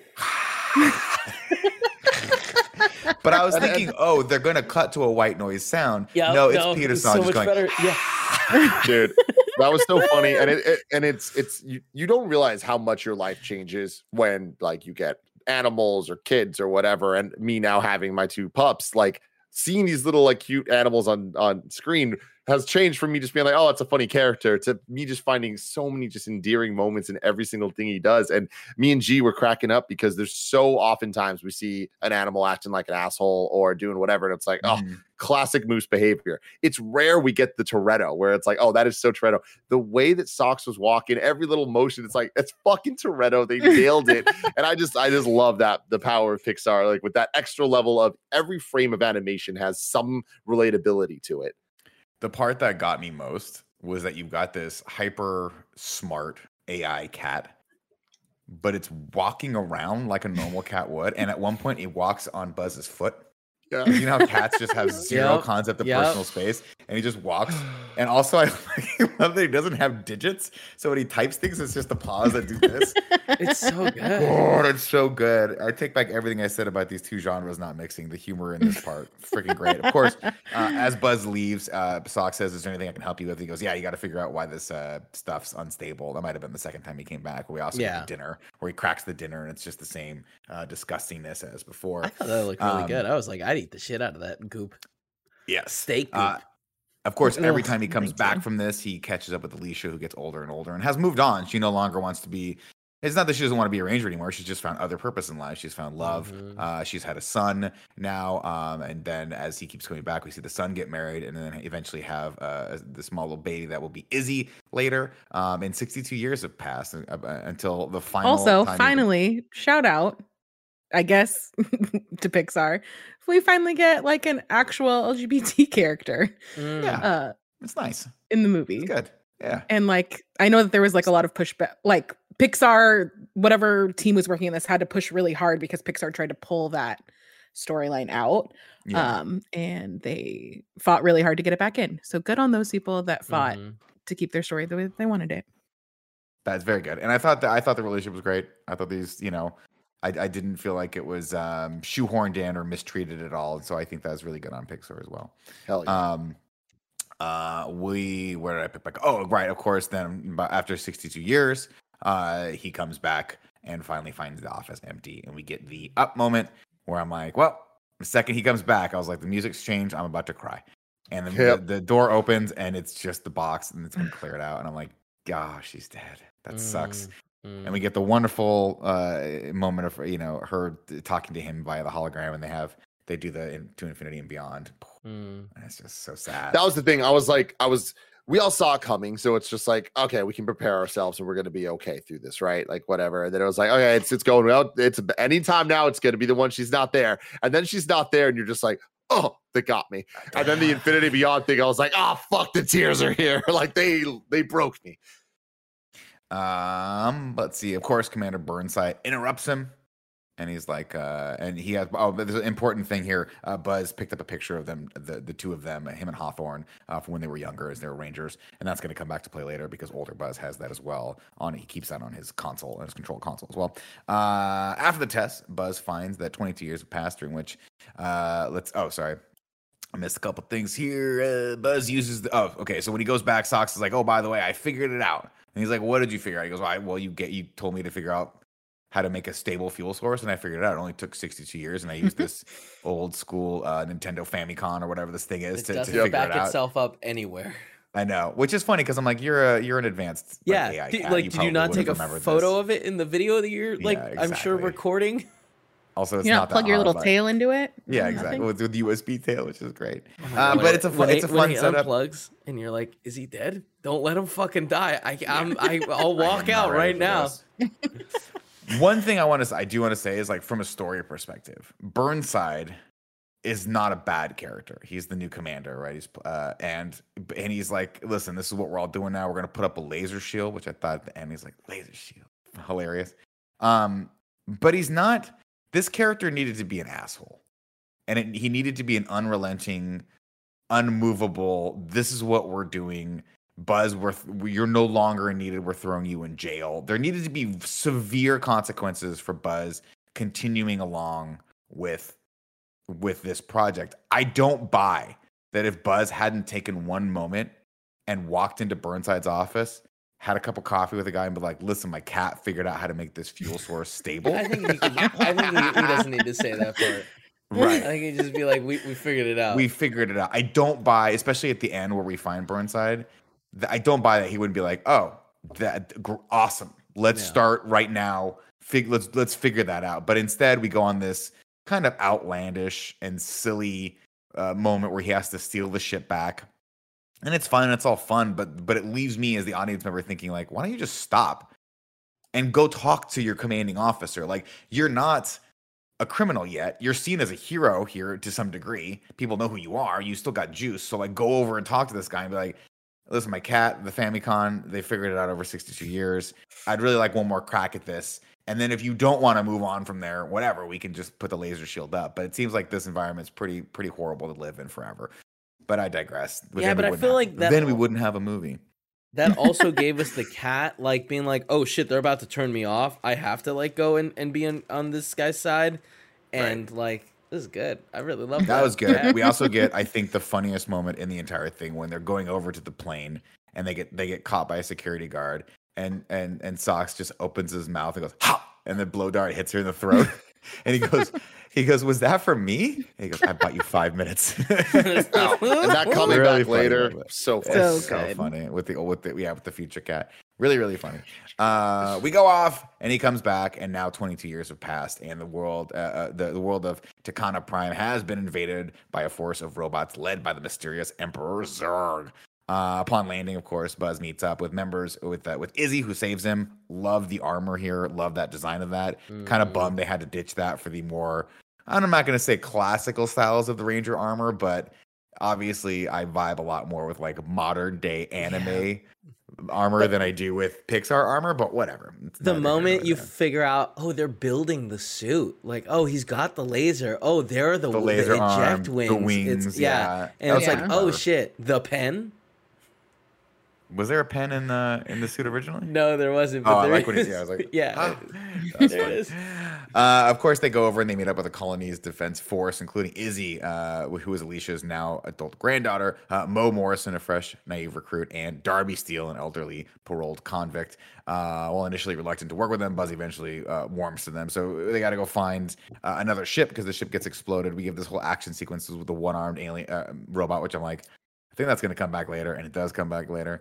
But I was thinking, they're going to cut to a white noise sound. Yeah, no, it's Peter Songe so just going, better. Yeah. Dude, that was so funny. And it's you don't realize how much your life changes when like you get animals or kids or whatever. And me now having my 2 pups, like seeing these little like cute animals on screen has changed from me just being like, oh, it's a funny character, to me just finding so many just endearing moments in every single thing he does. And me and G were cracking up because there's so oftentimes we see an animal acting like an asshole or doing whatever, and it's like, oh, classic Moose behavior. It's rare we get the Toretto where it's like, oh, that is so Toretto. The way that Socks was walking, every little motion, it's like, it's fucking Toretto. They nailed it. And I just love that, the power of Pixar, like with that extra level of every frame of animation has some relatability to it. The part that got me most was that you've got this hyper smart AI cat, but it's walking around like a normal cat would. And at one point, it walks on Buzz's foot. Yeah. You know how cats just have zero concept of personal space, and he just walks. And also, I love that he doesn't have digits, so when he types things, it's just the paws that do this. It's so good. Oh, it's so good. I take back everything I said about these 2 genres not mixing. The humor in this part, freaking great. Of course, as Buzz leaves, Sock says, "Is there anything I can help you with?" He goes, "Yeah, you got to figure out why this stuff's unstable." That might have been the second time he came back. We also get the dinner, where he cracks the dinner, and it's just the same disgustingness as before. I thought that looked really good. I was like, I'd eat the shit out of that goop. Yes. Steak goop. Of course, every time he comes back from this, he catches up with Alicia, who gets older and older and has moved on. She no longer wants to be It's not that she doesn't want to be a ranger anymore. She's just found other purpose in life. She's found love. She's had a son now. And then as he keeps coming back, we see the son get married and then eventually have the small little baby that will be Izzy later. And 62 years have passed until the final. Also, finally, shout out, I guess, to Pixar. We finally get like an actual LGBT character. Yeah, it's nice in the movie. It's good. Yeah. And like, I know that there was like a lot of pushback, like Pixar, whatever team was working on this had to push really hard because Pixar tried to pull that storyline out. Yeah. And they fought really hard to get it back in. So good on those people that fought to keep their story the way that they wanted it. That's very good. And I thought the relationship was great. I thought these, I didn't feel like it was shoehorned in or mistreated at all. And so I think that was really good on Pixar as well. Hell yeah. Where did I pick back? Oh, right. Of course. Then after 62 years, he comes back and finally finds the office empty. And we get the up moment where I'm like, well, the second he comes back, I was like, the music's changed. I'm about to cry. And then the door opens and it's just the box and it's been cleared out. And I'm like, gosh, she's dead. That sucks. And we get the wonderful moment of, her talking to him via the hologram, and they do the To Infinity and Beyond. And it's just so sad. That was the thing. We all saw it coming, so it's just like, okay, we can prepare ourselves and we're going to be okay through this, right? Like whatever. And then it was like, okay, it's going well. It's anytime now. It's going to be the one she's not there, and then she's not there, and you're just like, oh, that got me. And then the Infinity Beyond thing, I was like, oh fuck, the tears are here. Like they broke me. Let's see. Of course, Commander Burnside interrupts him. And he's like, and he has, there's an important thing here. Buzz picked up a picture of them, the two of them, him and Hawthorne, from when they were younger as they were Rangers. And that's going to come back to play later because older Buzz has that as well. He keeps that on his console, on his control console as well. After the test, Buzz finds that 22 years have passed, during which, I missed a couple things here. Buzz uses so when he goes back, Sox is like, oh, by the way, I figured it out. And he's like, what did you figure out? He goes, you told me to figure out how to make a stable fuel source, and I figured it out. It only took 62 years, and I used this old school Nintendo Famicom or whatever this thing is to figure it out. It doesn't back itself up anywhere. I know, which is funny because I'm like, you're an advanced AI cat. Did you not take a photo of it in the video that you're exactly. I'm sure recording? Also, it's you not plug your little tail into it. Yeah, exactly. With USB tail, which is great. But it's a fun setup. Unplugs and you're like, is he dead? Don't let him fucking die. I'll walk out right now. One thing I do want to say is, like, from a story perspective, Burnside is not a bad character. He's the new commander, right? He's and he's like, listen, this is what we're all doing now. We're gonna put up a laser shield, which I thought at the end he's like, laser shield, hilarious. But he's not. This character needed to be an asshole, and he needed to be an unrelenting, unmovable. This is what we're doing. Buzz, you're no longer needed. We're throwing you in jail. There needed to be severe consequences for Buzz continuing along with this project. I don't buy that if Buzz hadn't taken one moment and walked into Burnside's office, had a cup of coffee with a guy and be like, listen, my cat figured out how to make this fuel source stable. I think he doesn't need to say that part. Right. I think he'd just be like, we figured it out. We figured it out. I don't buy, especially at the end where we find Burnside, I don't buy that he wouldn't be like, oh, that awesome. Let's start right now. Let's figure that out. But instead, we go on this kind of outlandish and silly moment where he has to steal the ship back. And it's fine. It's all fun. But it leaves me as the audience member thinking, like, why don't you just stop and go talk to your commanding officer? Like, you're not a criminal yet. You're seen as a hero here to some degree. People know who you are. You still got juice. So, like, go over and talk to this guy and be like, listen, my cat, the Famicom, they figured it out over 62 years. I'd really like one more crack at this. And then if you don't want to move on from there, whatever, we can just put the laser shield up. But it seems like this environment's pretty horrible to live in forever. But I digress. But I feel like then we wouldn't have a movie. That also gave us the cat, like, being like, oh shit, they're about to turn me off. I have to, like, go and be on this guy's side. And like, this is good. I really love that. That was good. We also get, I think, the funniest moment in the entire thing when they're going over to the plane and they get caught by a security guard and Sox just opens his mouth and goes, ha! And the blow dart hits her in the throat. And he goes, was that for me? And he goes, I bought you 5 minutes. And that coming really back later, so funny. So funny with the future cat. Really, really funny. We go off, and he comes back, and now 22 years have passed, and the world of Takana Prime has been invaded by a force of robots led by the mysterious Emperor Zurg. Upon landing, of course, Buzz meets up with members with Izzy, who saves him. Love the armor here. Love that design of that. Kind of bummed they had to ditch that for the more, I'm not going to say classical styles of the Ranger armor, but obviously I vibe a lot more with like modern day anime armor than I do with Pixar armor, but whatever. The moment you figure out, oh, they're building the suit, like, oh, he's got the laser. Oh, they're the laser eject wings. The wings, and it's like, oh shit, the pen. Was there a pen in the suit originally? No, there wasn't. But I like what he said. I was like, yeah, there it is. Of course, they go over and they meet up with the colony's defense force, including Izzy, who is Alicia's now adult granddaughter, Mo Morrison, a fresh, naive recruit, and Darby Steele, an elderly paroled convict. While initially reluctant to work with them, Buzz eventually warms to them. So they got to go find another ship because the ship gets exploded. We give this whole action sequences with the one-armed alien robot, which I'm like, I think that's going to come back later, and it does come back later.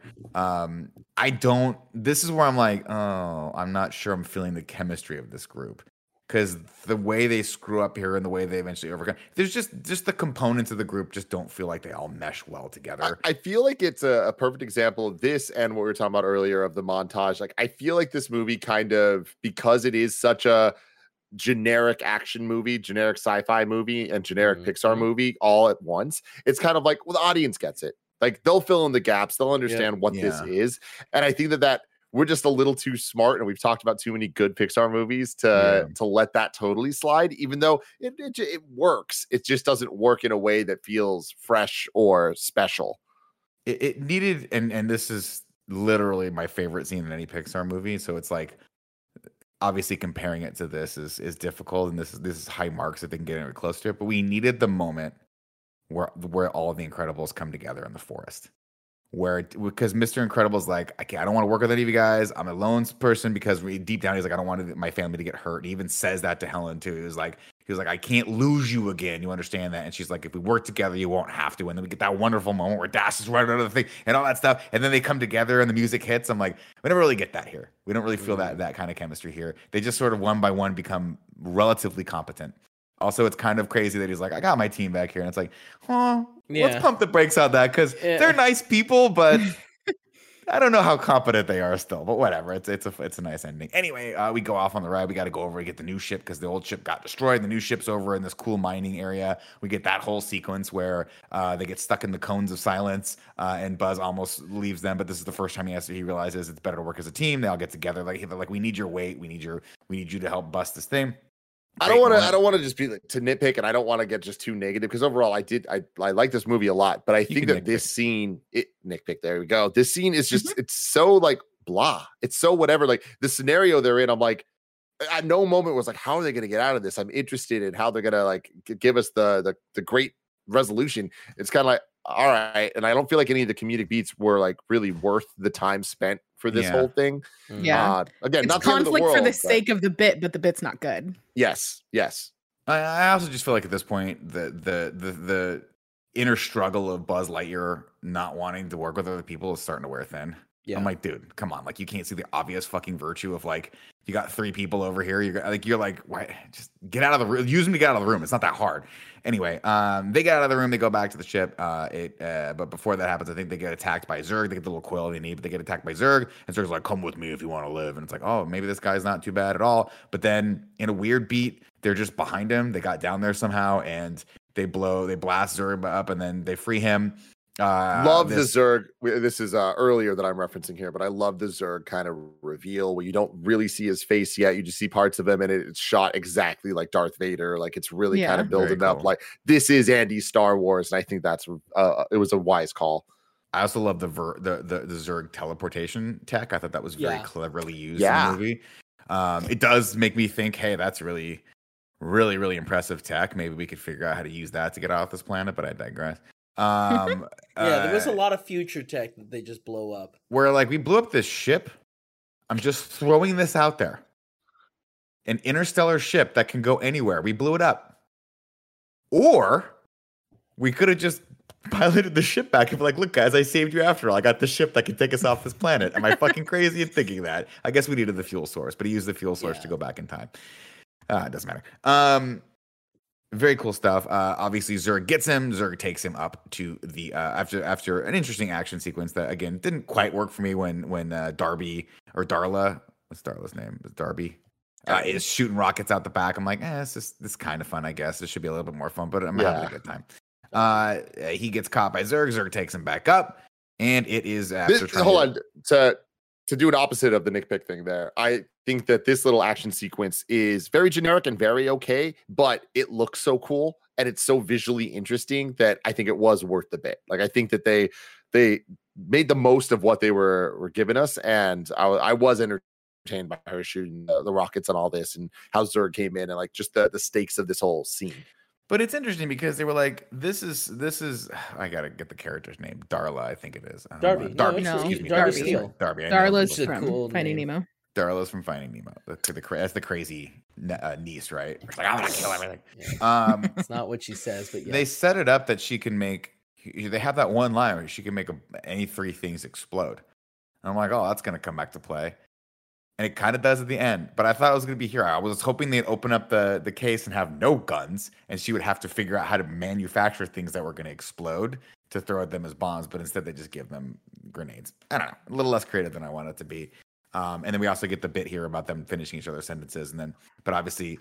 This is where I'm like, oh, I'm not sure I'm feeling the chemistry of this group. Because the way they screw up here and the way they eventually overcome, there's just the components of the group just don't feel like they all mesh well together. I feel like it's a perfect example of this and what we were talking about earlier of the montage. Like, I feel like this movie kind of, because it is such a generic action movie, generic sci-fi movie, and generic Pixar movie all at once, it's kind of like, well, the audience gets it. Like, they'll fill in the gaps, they'll understand what this is. And I think that we're just a little too smart, and we've talked about too many good Pixar movies to let that totally slide, even though it works. It just doesn't work in a way that feels fresh or special. It needed, and this is literally my favorite scene in any Pixar movie, so it's like, obviously comparing it to this is difficult, and this is high marks if they can get anywhere close to it. But we needed the moment where all of the Incredibles come together in the forest, because Mr. Incredible's like, I don't want to work with any of you guys. I'm a lone person, because deep down he's like, I don't want my family to get hurt. He even says that to Helen too. He was like, I can't lose you again. You understand that? And she's like, if we work together, you won't have to. And then we get that wonderful moment where Dash is right out of the thing and all that stuff. And then they come together and the music hits. I'm like, we never really get that here. We don't really feel that kind of chemistry here. They just sort of one by one become relatively competent. Also, it's kind of crazy that he's like, I got my team back here. And it's like, let's pump the brakes on that, because they're nice people, but I don't know how competent they are still, but whatever. It's a nice ending. Anyway, we go off on the ride. We got to go over and get the new ship, because the old ship got destroyed. The new ship's over in this cool mining area. We get that whole sequence where they get stuck in the cones of silence, and Buzz almost leaves them. But this is the first time he realizes it's better to work as a team. They all get together. Like, we need your weight. We need you to help bust this thing. I don't want to just be to nitpick, and I don't want to get just too negative, because overall I like this movie a lot, but I think that this scene, nitpick, there we go. This scene is just it's so like blah. It's so whatever. Like, the scenario they're in, I'm like, at no moment was like, how are they going to get out of this? I'm interested in how they're going to like give us the great resolution. It's kind of like, all right, and I don't feel like any of the comedic beats were like really worth the time spent for this whole thing. Again, it's not conflict for the sake of the bit, but the bit's not good. Yes. I also just feel like at this point the inner struggle of Buzz Lightyear not wanting to work with other people is starting to wear thin. I'm like, dude, come on. Like, you can't see the obvious fucking virtue of like, you got 3 people over here. You're like, why? Just get out of the room. Use them to get out of the room. It's not that hard. Anyway, they get out of the room. They go back to the ship. But before that happens, I think they get attacked by Zurg. They get the little quill they need, but they get attacked by Zurg. And Zurg's like, come with me if you want to live. And it's like, oh, maybe this guy's not too bad at all. But then in a weird beat, they're just behind him. They got down there somehow, and they blast Zurg up, and then they free him. Love the Zurg. This is earlier that I'm referencing here, but I love the Zurg kind of reveal where you don't really see his face yet. You just see parts of him, and it's shot exactly like Darth Vader. Like, it's really kind of building up like this is Andy's Star Wars, and I think that's it was a wise call. I also love the Zurg teleportation tech. I thought that was very cleverly used in the movie. It does make me think, hey, that's really, really, really impressive tech. Maybe we could figure out how to use that to get off this planet, but I digress. There was a lot of future tech that they just blow up. Where like we blew up this ship. I'm just throwing this out there. An interstellar ship that can go anywhere. We blew it up. Or we could have just piloted the ship back and be like, look, guys, I saved you after all. I got the ship that can take us off this planet. Am I fucking crazy in thinking that? I guess we needed the fuel source, but he used the fuel source to go back in time. It doesn't matter. Very cool stuff. Obviously, Zurg gets him. Zurg takes him up to the after an interesting action sequence that again didn't quite work for me when Darby or Darla, what's Darla's name? Is Darby? Is shooting rockets out the back. I'm like, this kind of fun, I guess. This should be a little bit more fun, but I'm having a good time. He gets caught by Zurg. Zurg takes him back up, and it is after. To do an opposite of the Nick pick thing there. I think that this little action sequence is very generic and very okay, but it looks so cool and it's so visually interesting that I think it was worth the bit. Like I think that they made the most of what they were giving us, and I was entertained by her shooting the rockets and all this, and how Zurg came in and like just the stakes of this whole scene. But it's interesting because they were like, this is I gotta get the character's name. Darla, I think it is. Darby. Darby. No, Excuse me. Darby. Darby. Darla's from cool Finding Nemo. Darla's from Finding Nemo. That's the crazy niece, right? It's like, I'm gonna kill everything. It's not what she says, but yeah. They set it up that she can make. They have that one line where she can make any three things explode. And I'm like, oh, that's gonna come back to play. And it kind of does at the end, but I thought it was going to be here. I was hoping they'd open up the case and have no guns, and she would have to figure out how to manufacture things that were going to explode to throw at them as bombs. But instead, they just give them grenades. I don't know, a little less creative than I wanted it to be. And then we also get the bit here about them finishing each other's sentences, but obviously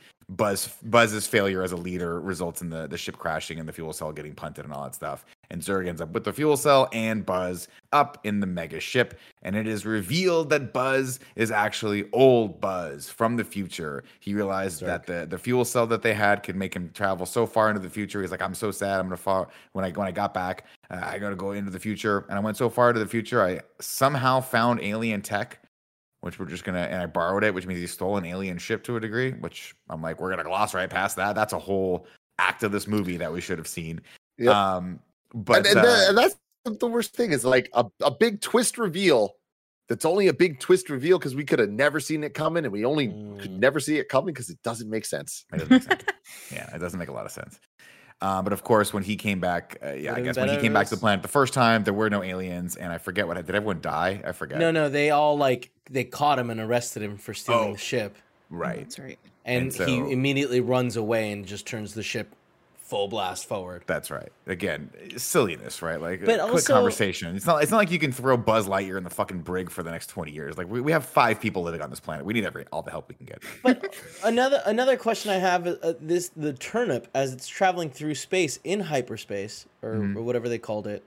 Buzz's failure as a leader results in the ship crashing and the fuel cell getting punted and all that stuff. And Zurg ends up with the fuel cell and Buzz up in the mega ship, and it is revealed that Buzz is actually old Buzz from the future. He realized that the fuel cell that they had could make him travel so far into the future. He's like, I'm so sad. I'm gonna fall when I got back. I gotta go into the future, and I went so far into the future. I somehow found alien tech, which we're just and I borrowed it, which means he stole an alien ship to a degree, which I'm like, we're gonna gloss right past that. That's a whole act of this movie that we should have seen. Yep. But and that's the worst thing is like a big twist reveal. That's only a big twist reveal because we could have never seen it coming, and we only could never see it coming because it doesn't make sense. It doesn't make sense. Yeah, it doesn't make a lot of sense. But of course, when he came back, I guess when he came back to the planet the first time, there were no aliens, and I forget did everyone die? I forget. No, they all they caught him and arrested him for stealing the ship. Right. That's right. And so, he immediately runs away and just turns the ship full blast forward. That's right. Again, silliness, right? Like but a quick conversation. It's not like you can throw Buzz Lightyear in the fucking brig for the next 20 years. Like we have 5 people living on this planet. We need all the help we can get. But another question I have is the turnip as it's traveling through space in hyperspace or whatever they called it.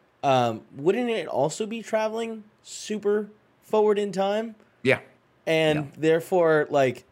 Wouldn't it also be traveling super forward in time? Yeah. And therefore, like,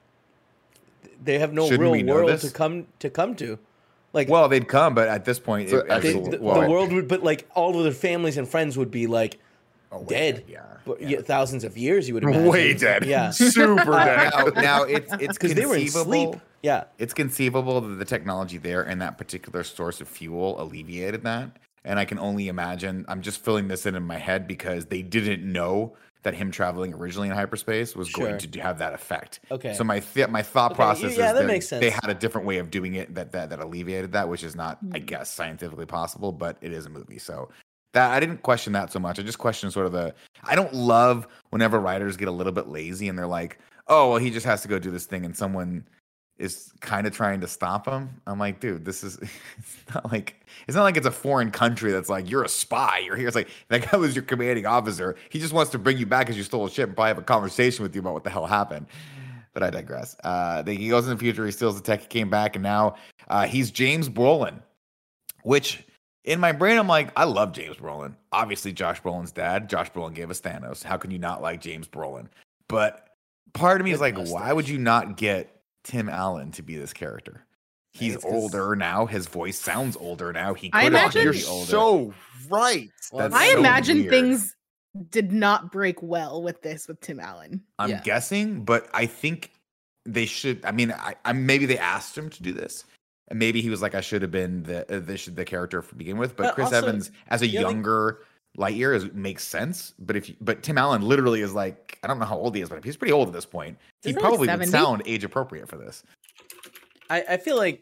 they have no real world to come to. Like, well, they'd come, but at this point, the world would, but like all of their families and friends would be like dead. Yeah, thousands of years. You would imagine. Way dead. Yeah, super dead. Now it's because they were in sleep. Yeah, it's conceivable that the technology there and that particular source of fuel alleviated that. And I can only imagine. I'm just filling this in my head because they didn't know that him traveling originally in hyperspace was going to have that effect. Okay. So my thought process is that makes sense. They had a different way of doing it that alleviated that, which is not, I guess, scientifically possible, but it is a movie. So that I didn't question that so much. I just questioned sort of I don't love whenever writers get a little bit lazy and they're like, oh, well, he just has to go do this thing and someone is kind of trying to stop him. I'm like, dude, this is it's not like it's a foreign country that's like, you're a spy, you're here. It's like, that guy was your commanding officer. He just wants to bring you back because you stole a ship and probably have a conversation with you about what the hell happened. But I digress. He goes in the future, he steals the tech, he came back, and now he's James Brolin, which in my brain, I'm like, I love James Brolin. Obviously, Josh Brolin's dad. Josh Brolin gave us Thanos. How can you not like James Brolin? But part of me is like, why would you not get Tim Allen to be this character? He's older now. His voice sounds older now. I imagine you're so right. I imagine things did not break well with Tim Allen. I'm guessing, but I think they should. I mean, I but they asked him to do this, and maybe he was like, I should have been the character to begin with. But Chris also, Evans as a younger Lightyear makes sense. But Tim Allen literally is like, I don't know how old he is, but he's pretty old at this point. He probably would sound age appropriate for this. I feel like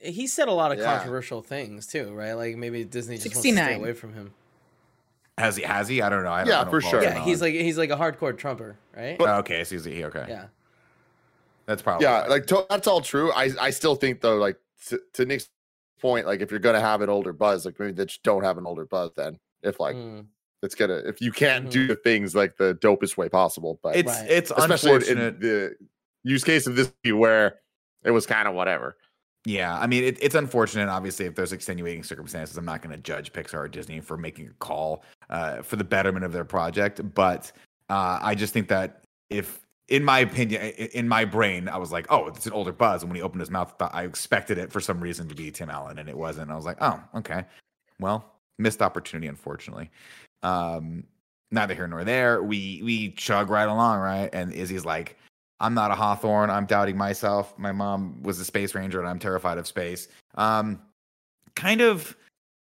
he said a lot of controversial things too, right? Like maybe Disney just wants to stay away from him. Has he? I don't know. I don't for sure. Yeah, he's like a hardcore Trumper, right? But, okay, so he's okay. Yeah, that's probably like that's all true. I still think though, like to Nick's point, like if you're gonna have an older Buzz, like maybe they just don't have an older Buzz then. If like it's gonna, if you can't do the things like the dopest way possible, but it's especially unfortunate in the use case of this where it was kind of whatever. Yeah, I mean it's unfortunate. Obviously, if there's extenuating circumstances, I'm not going to judge Pixar or Disney for making a call for the betterment of their project. But I just think that if, in my opinion, in my brain, I was like, oh, it's an older Buzz, and when he opened his mouth, I expected it for some reason to be Tim Allen, and it wasn't. I was like, oh, okay, well, missed opportunity, unfortunately. Neither here nor there. We chug right along, right? And Izzy's like, I'm not a Hawthorne. I'm doubting myself. My mom was a space ranger, and I'm terrified of space. Kind of.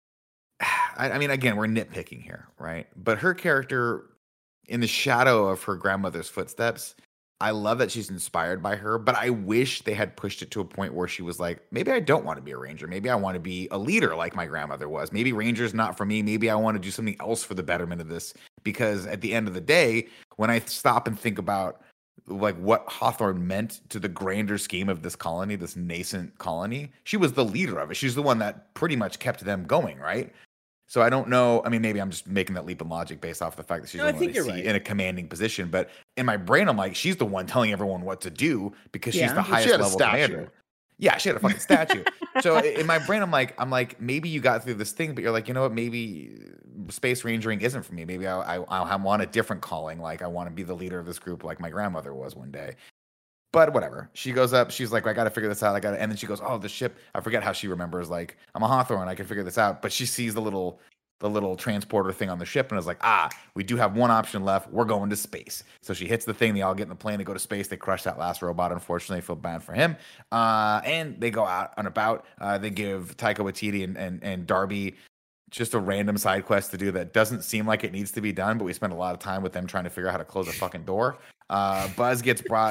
I mean, again, we're nitpicking here, right? But her character, in the shadow of her grandmother's footsteps, I love that she's inspired by her. But I wish they had pushed it to a point where she was like, maybe I don't want to be a ranger. Maybe I want to be a leader like my grandmother was. Maybe ranger's not for me. Maybe I want to do something else for the betterment of this. Because at the end of the day, when I stop and think about like what Hawthorne meant to the grander scheme of this colony, this nascent colony, she was the leader of it. She's the one that pretty much kept them going, right? So I don't know. I mean, maybe I'm just making that leap in logic based off the fact that she's the one they see in a commanding position. But in my brain, I'm like, she's the one telling everyone what to do because she's the highest level commander. Yeah, she had a fucking statue. So in my brain, I'm like, maybe you got through this thing, but you're like, you know what? Maybe space rangering isn't for me. Maybe I want a different calling. Like I want to be the leader of this group, like my grandmother was one day. But whatever. She goes up. She's like, I got to figure this out. And then she goes, oh, the ship. I forget how she remembers. Like, I'm a Hawthorne. I can figure this out. But she sees the little transporter thing on the ship and is like, we do have one option left. We're going to space. So she hits the thing. They all get in the plane. They go to space. They crush that last robot. Unfortunately, I feel bad for him. And they go out and about. They give Taika Waititi and Darby just a random side quest to do that doesn't seem like it needs to be done, but we spend a lot of time with them trying to figure out how to close a fucking door. Buzz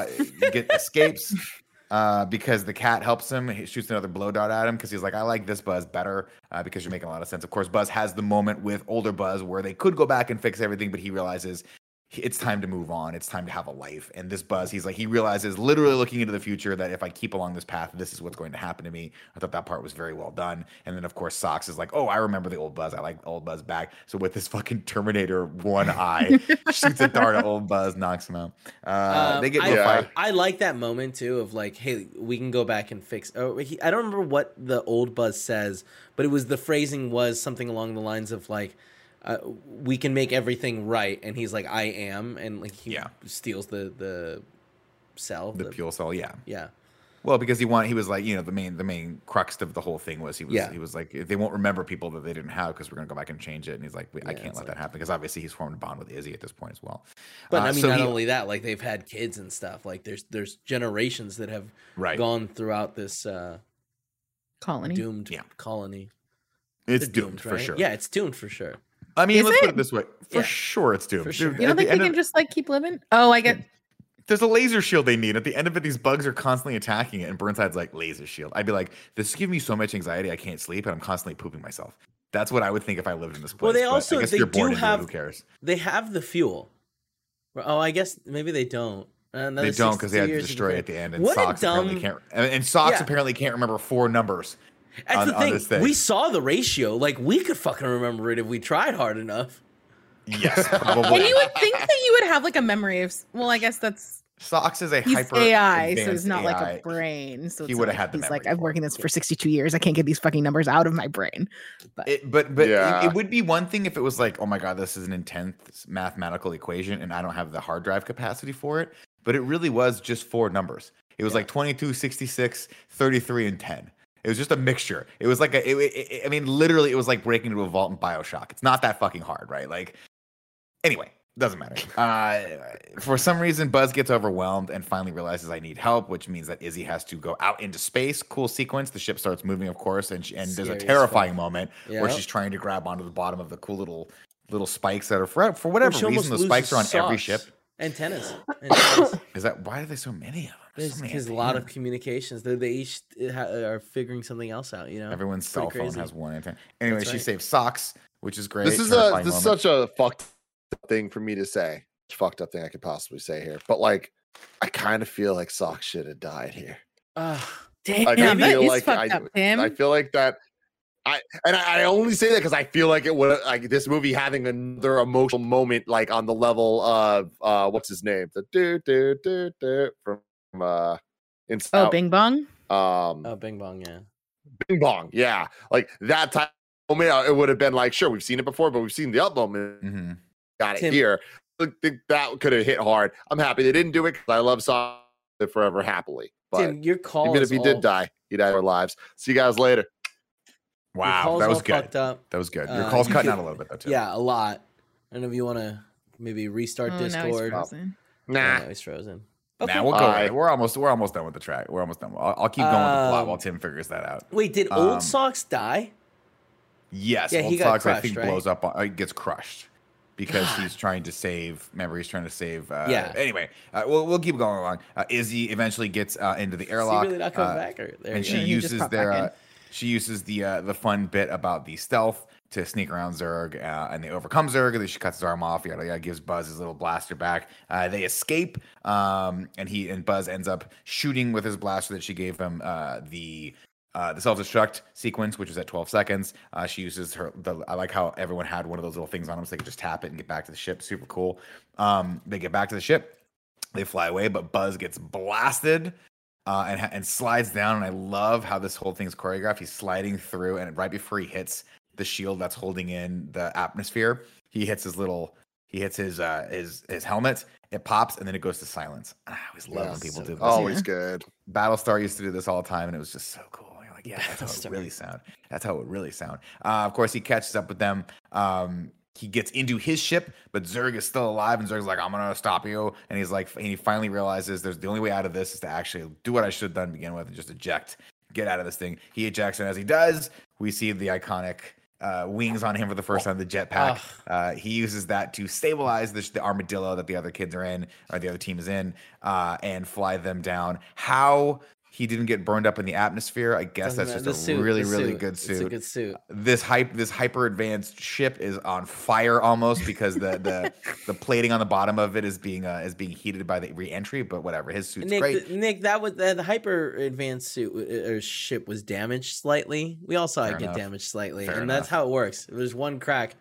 escapes because the cat helps him. He shoots another blow dart at him because he's like, I like this Buzz better because you're making a lot of sense. Of course, Buzz has the moment with older Buzz where they could go back and fix everything, but he realizes it's time to move on. It's time to have a life. And this Buzz, he realizes, literally looking into the future, that if I keep along this path, this is what's going to happen to me. I thought that part was very well done. And then, of course, Socks is like, oh, I remember the old Buzz. I like old Buzz back. So with this fucking Terminator one eye, shoots a dart at old Buzz, knocks him out. They get into a fight. I like that moment, too, of like, hey, we can go back and fix. I don't remember what the old Buzz says, but it was the phrasing was something along the lines of like, we can make everything right, and he's like, I am, and like he steals the cell, the fuel cell. Yeah. Well, because he was like, you know, the main crux of the whole thing was he was like, they won't remember people that they didn't have because we're gonna go back and change it, and he's like, I can't let that happen because obviously he's formed a bond with Izzy at this point as well. But I mean, not only that, like they've had kids and stuff. Like there's generations that have gone throughout this colony, doomed colony. It's doomed for sure. Yeah, it's doomed for sure. I mean, let's put it this way. For sure, it's doomed. Sure. You don't think they can just like keep living? Oh, I get. There's a laser shield they need. At the end of it, these bugs are constantly attacking it, and Burnside's like, laser shield. I'd be like, this is giving me so much anxiety, I can't sleep, and I'm constantly pooping myself. That's what I would think if I lived in this place. Well, they also they do have. Who cares? They have the fuel. Oh, I guess maybe they don't. They don't because they had to destroy it at the end, and Socks apparently can't. And Socks apparently can't remember 4 numbers. That's the thing. We saw the ratio. Like, we could fucking remember it if we tried hard enough. Yes, probably. And you would think that you would have like a memory of. Well, I guess that's. Socks is he's AI, so he's not like a brain. So he would have had the memory. He's like, I've working this for 62 years. I can't get these fucking numbers out of my brain. But it would be one thing if it was like, oh my god, this is an intense mathematical equation, and I don't have the hard drive capacity for it. But it really was just 4 numbers. It was like 22, 66, 33, and 10. It was just a mixture. It was like I mean, literally, it was like breaking into a vault in BioShock. It's not that fucking hard, right? Like, anyway, doesn't matter. For some reason, Buzz gets overwhelmed and finally realizes I need help, which means that Izzy has to go out into space. Cool sequence. The ship starts moving, of course, and there's a terrifying moment where she's trying to grab onto the bottom of the cool little spikes that are for whatever reason. The spikes are on every ship. Antennas. Is that why are there so many of them? Because a lot of communications. They each are figuring something else out. You know, everyone's cell phone has one antenna. Anyway, she saves socks, which is great. This is such a fucked up thing for me to say. Fucked up thing I could possibly say here, but like, I kind of feel like Socks should have died here. Damn, I feel like that. I only say that because I feel like it would like this movie having another emotional moment, like on the level of what's his name, the from Bing Bong. Bing Bong, yeah. Bing Bong, yeah. Like that type of moment, it would have been like, sure, we've seen it before, but we've seen the up moment. Mm-hmm. Got it here. I think that could have hit hard. I'm happy they didn't do it because I love Sonic forever happily. But Tim, your call. Even if he did die, he died our lives. See you guys later. Wow, that was good. That was good. Your call's cutting out a little bit though, too. Yeah, a lot. I don't know if you want to maybe restart Discord. Nah, he's frozen. Okay. Nah, we'll go. We're almost done with the track. We're almost done. I'll keep going with the plot while Tim figures that out. Wait, did Old Socks die? Yes, Old Socks crushed, I think blows up. Gets crushed because he's trying to save. Remember, he's trying to save. Anyway, we'll keep going along. Izzy eventually gets into the airlock. Is he really not coming back? And she uses their. She uses the fun bit about the stealth to sneak around Zurg, and they overcome Zurg, and then she cuts his arm off. Gives Buzz his little blaster back. They escape, and Buzz ends up shooting with his blaster that she gave him. The self-destruct sequence, which is at 12 seconds. She uses I like how everyone had one of those little things on them so they could just tap it and get back to the ship. Super cool. They get back to the ship. They fly away, but Buzz gets blasted. And slides down, and I love how this whole thing's choreographed. He's sliding through, and right before he hits the shield that's holding in the atmosphere, he hits his helmet. It pops, and then it goes to silence. I always love when people do this. Always good. Battlestar used to do this all the time, and it was just so cool. You're like, yeah, that's how it really sound. That's how it really sound. Of course, he catches up with them. He gets into his ship, but Zurg is still alive, and Zurg's like, I'm gonna stop you. And he finally realizes the only way out of this is to actually do what I should have done to begin with and just eject, get out of this thing. He ejects, and as he does, we see the iconic wings on him for the first time, the jetpack. He uses that to stabilize the armadillo that the other kids are in, or the other team is in, and fly them down. How he didn't get burned up in the atmosphere, I guess that's just a really good suit. It's a good suit. This hyper advanced ship is on fire almost because the plating on the bottom of it is being heated by the re-entry. But whatever, his suit's great. Nick, that was the hyper advanced suit or ship was damaged slightly. We all saw it get damaged slightly, that's how it works. If there's one crack.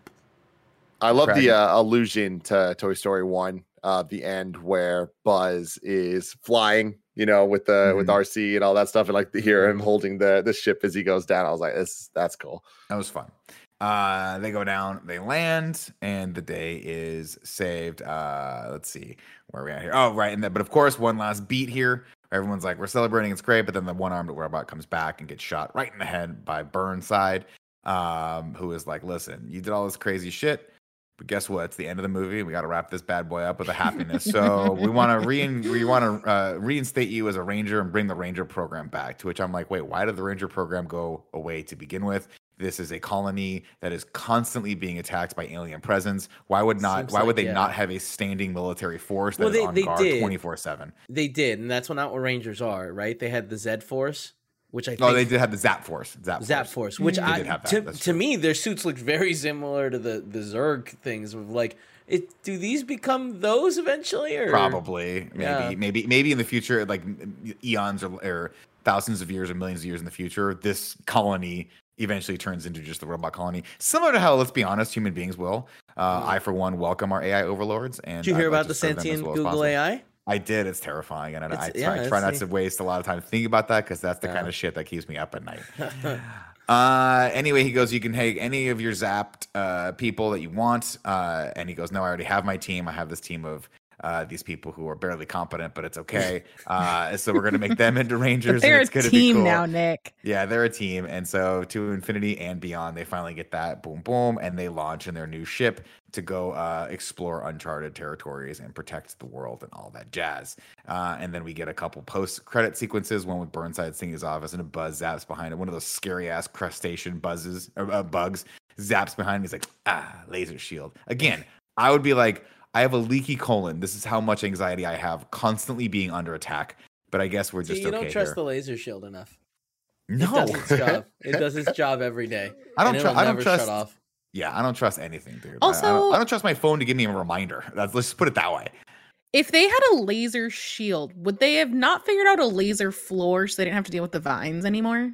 I love the allusion to Toy Story 1, the end where Buzz is flying, with RC and all that stuff, and like to hear him holding the ship as he goes down. I was like, that's cool. That was fun. They go down, they land, and the day is saved. Let's see where are we at here. Oh, right, but of course, one last beat here. Everyone's like, we're celebrating, it's great, but then the one-armed robot comes back and gets shot right in the head by Burnside, who is like, listen, you did all this crazy shit. But guess what? It's the end of the movie. We got to wrap this bad boy up with a happiness. So we want to reinstate you as a ranger and bring the ranger program back. To which I'm like, wait, why did the ranger program go away to begin with? This is a colony that is constantly being attacked by alien presence. Why would they not have a standing military force that is on guard 24/7? They did, and that's not what rangers are, right? They had the Z Force. Which I think, they did have the Zap Force. Zap Force, which to me, their suits look very similar to the Zurg things. Of like, do these become those eventually? Or probably, maybe in the future, like eons or thousands of years or millions of years in the future, this colony eventually turns into just the robot colony, similar to how, let's be honest, human beings will. I, for one, welcome our AI overlords. And did you hear about the sentient Google AI? I did. It's terrifying, and I try not to waste a lot of time thinking about that because that's the kind of shit that keeps me up at night. Anyway, he goes, you can take any of your zapped people that you want, and he goes, no, I already have my team. I have this team of these people who are barely competent, but it's okay. So we're gonna make them into rangers. They're and it's a team cool. now, Nick. Yeah, they're a team, and so to infinity and beyond, they finally get that boom, boom, and they launch in their new ship to go explore uncharted territories and protect the world and all that jazz. And then we get a couple post-credit sequences, one with Burnside singing his office and a Buzz zaps behind it. One of those scary-ass crustacean bugs zaps behind him. He's like, laser shield. Again, I would be like, I have a leaky colon. This is how much anxiety I have constantly being under attack. But I guess we're just you okay don't trust here. the laser shield enough. No. It does its job. It does its job every day. I don't trust. Shut off. Yeah, I don't trust anything, dude. Also, I don't trust my phone to give me a reminder. Let's just put it that way. If they had a laser shield, would they have not figured out a laser floor so they didn't have to deal with the vines anymore?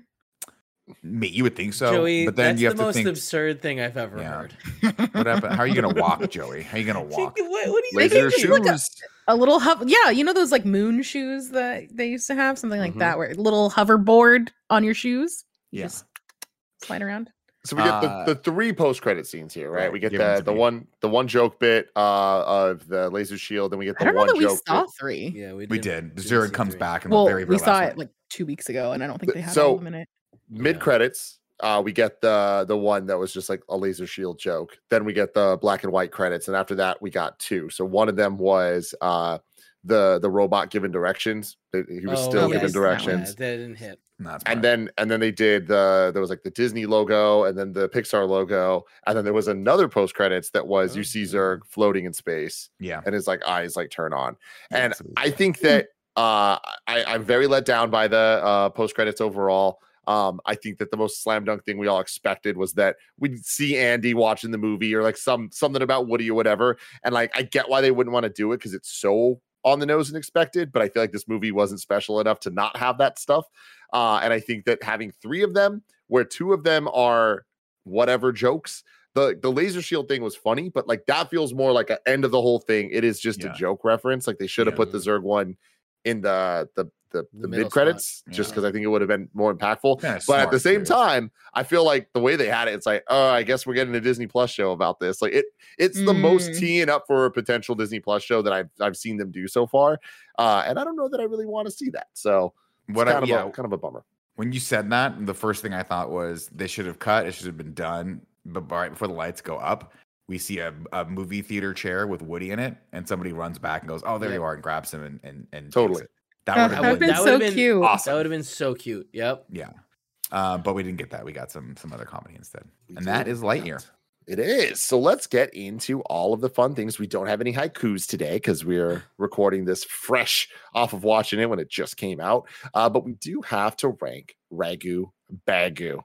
You would think so, Joey, but then you have the to most think. absurd thing I've ever heard. What happened? How are you gonna walk, Joey? How are you gonna walk? What do you laser shoes? Like a little you know those like moon shoes that they used to have, something like that, where a little hoverboard on your shoes. You just slide around. So we get the 3 post-credit scenes here, right? We get the one joke bit of the laser shield, and we get the one joke. We saw 3. Yeah, we did. Zurg comes back, and we saw it like 2 weeks ago, and I don't think they had all of them in it. Mid credits, we get the one that was just like a laser shield joke. Then we get the black and white credits, and after that, we got 2. So one of them was the robot giving directions. He was still giving directions. Yeah, that didn't hit. And then they did there was like the Disney logo and then the Pixar logo, and then there was another post credits that was you see Zurg floating in space, and his like eyes like turn on. And I think that I'm very let down by the post credits overall. I think that the most slam dunk thing we all expected was that we'd see Andy watching the movie or like something about Woody or whatever, and like I get why they wouldn't want to do it because it's so on the nose and expected, but I feel like this movie wasn't special enough to not have that stuff. And I think that having 3 of them, where 2 of them are whatever jokes, the laser shield thing was funny, but like that feels more like an end of the whole thing. It is just a joke reference. Like they should have put the Zurg one in the mid credits, just because I think it would have been more impactful. But at the same time, I feel like the way they had it, it's like, oh, I guess we're getting a Disney Plus show about this. Like it's the most teeing up for a potential Disney Plus show that I've seen them do so far. And I don't know that I really want to see that. So kind of a bummer. When you said that, the first thing I thought was they should have cut. It should have been done, but right before the lights go up, we see a movie theater chair with Woody in it, and somebody runs back and goes, "Oh, there you are," and grabs him and totally. That would have been so cute. Awesome. That would have been so cute. Yep. Yeah. But we didn't get that. We got some other comedy instead, and that is Lightyear. It is. So let's get into all of the fun things. We don't have any haikus today because we're recording this fresh off of watching it when it just came out. But we do have to rank Ragu Bagu.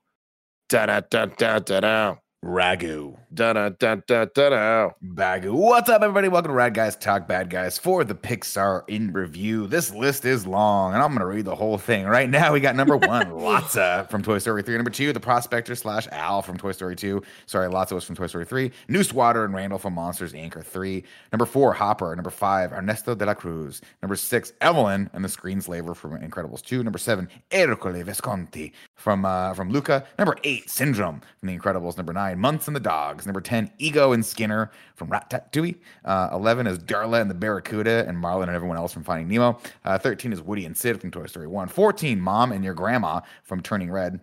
Da-da-da-da-da-da. Ragu. Da-da-da-da-da-da. Bagu. What's up, everybody? Welcome to Rad Guys Talk Bad Guys for the Pixar in Review. This list is long, and I'm going to read the whole thing. Right now, we got number 1, Lotsa from Toy Story 3. Number 2, the Prospector / Al from Toy Story 2. Sorry, Lotsa was from Toy Story 3. Newswater and Randall from Monsters, Inc. are 3. Number 4, Hopper. Number 5, Ernesto de la Cruz. Number 6, Evelyn and the Screenslaver from Incredibles 2. Number 7, Ercole Visconti from Luca. Number 8, Syndrome from The Incredibles. Number 9, Months and the Dogs. Number 10, Ego and Skinner from Ratatouille. 11 is Darla and the Barracuda and Marlin and everyone else from Finding Nemo. 13 is Woody and Sid from Toy Story 1. 14, Mom and Your Grandma from Turning Red.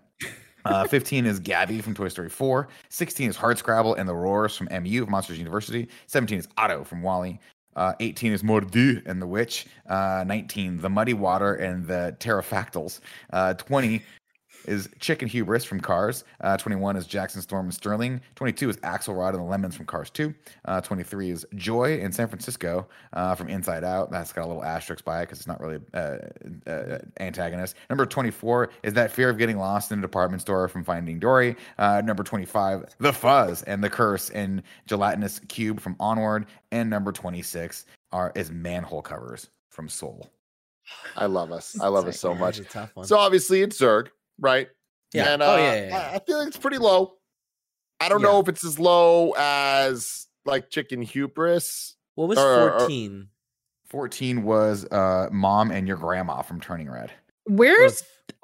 15 is Gabby from Toy Story 4. 16 is Hardscrabble and the Roars from MU of Monsters University. 17 is Otto from WALL-E. 18 is Mordu and the Witch. 19, The Muddy Water and the Pterodactyls. 20 is Chicken Hubris from Cars. 21 is Jackson Storm and Sterling. 22 is Axelrod and the Lemons from Cars 2. 23 is Joy in San Francisco from Inside Out. That's got a little asterisk by it because it's not really antagonist. Number 24 is That Fear of Getting Lost in a Department Store from Finding Dory. Number 25, The Fuzz and the Curse in Gelatinous Cube from Onward. And number 26 is Manhole Covers from Soul. I love us. I love us so much. So obviously it's Zurg. Right. Yeah. And I feel like it's pretty low. I don't know if it's as low as like Chicken Hubris. What was 14? 14 was Mom and Your Grandma from Turning Red. Where's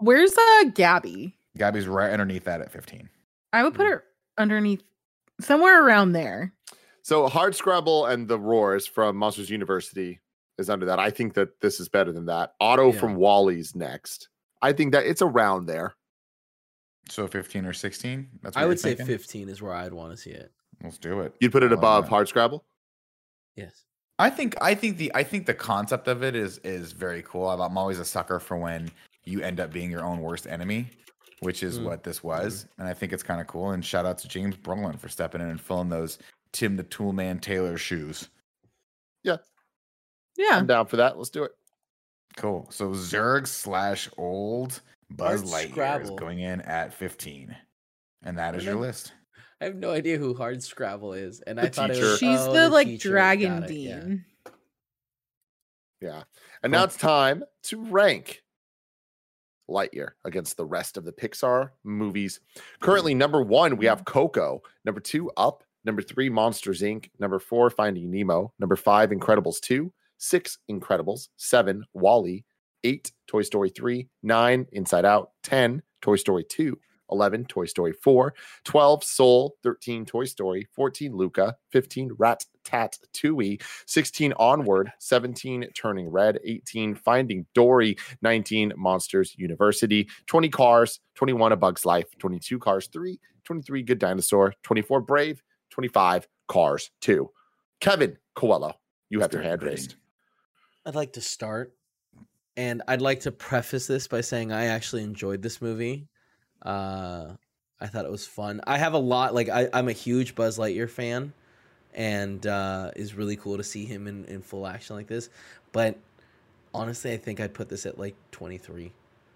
Gabby? Gabby's right underneath that at 15. I would put her underneath somewhere around there. So Hardscrabble and the Roars from Monsters University is under that. I think that this is better than that. Otto from WALL-E's next. I think that it's around there. So 15 or 16? That's what I would say 15 is where I'd want to see it. Let's do it. You'd put it above Hardscrabble? Yes. I think the concept of it is very cool. I'm always a sucker for when you end up being your own worst enemy, which is what this was. And I think it's kind of cool. And shout out to James Brolin for stepping in and filling those Tim the Toolman Taylor shoes. Yeah. I'm down for that. Let's do it. Cool. So Zurg / old Buzz Lightyear is going in at 15. And that is your list. I have no idea who Hardscrabble is. And I thought it was she's the Dragon Dean. Yeah. And now it's time to rank Lightyear against the rest of the Pixar movies. Currently, number 1, we have Coco. Number 2, Up. Number 3, Monsters, Inc. Number 4, Finding Nemo. Number 5, Incredibles 2. 6, Incredibles. 7, WALL-E. 8, Toy Story 3. 9, Inside Out. 10, Toy Story 2. 11, Toy Story 4. 12, Soul. 13, Toy Story. 14, Luca. 15, Ratatouille. 16, Onward. 17, Turning Red. 18, Finding Dory. 19, Monsters University. 20, Cars. 21, A Bug's Life. 22, Cars 3. 23, Good Dinosaur. 24, Brave. 25, Cars 2. Kevin Coelho, you have your hand raised. I'd like to start, and I'd like to preface this by saying I actually enjoyed this movie. I thought it was fun. I have a lot, I'm a huge Buzz Lightyear fan, and it's really cool to see him in full action like this. But honestly, I think I'd put this at 23.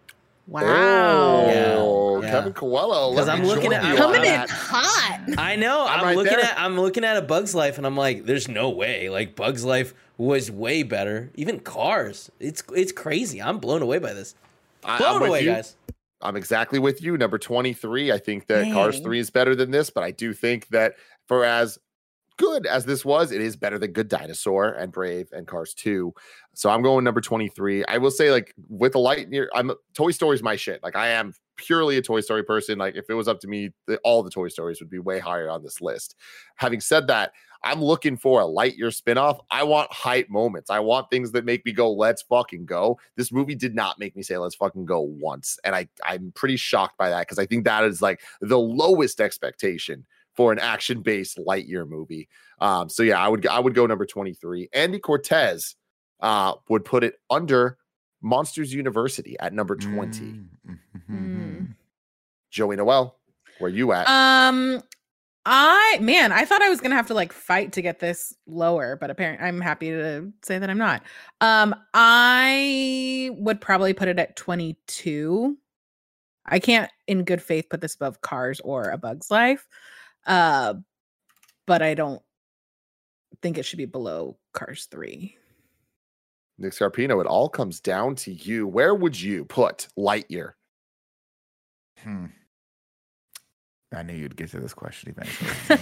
Wow. Yeah. Kevin Coelho. Because I'm looking at coming in hot. I know. I'm looking at A Bug's Life, and I'm like, there's no way. Bug's Life was way better. Even Cars. It's crazy. I'm blown away by this. Blown away, guys. I'm exactly with you. Number 23. I think that Cars 3 is better than this, but I do think that for as good as this was, it is better than Good Dinosaur and Brave and Cars 2. So I'm going number 23. I will say, with the Lightyear, Toy Story's my shit. I am purely a Toy Story person. If it was up to me, all the Toy Stories would be way higher on this list. Having said that, I'm looking for a Lightyear spinoff. I want hype moments. I want things that make me go, let's fucking go. This movie did not make me say, let's fucking go once. And I'm pretty shocked by that, because I think that is the lowest expectation for an action-based Lightyear movie. So yeah, I would go number 23. Andy Cortez would put it under Monsters University at number 20. Joey Noelle, where you at? I thought I was gonna have to fight to get this lower, but apparently I'm happy to say that I'm not. I would probably put it at 22. I can't in good faith put this above Cars or A Bug's Life. But I don't think it should be below Cars 3. Nick Scarpino, it all comes down to you. Where would you put Lightyear? I knew you'd get to this question eventually.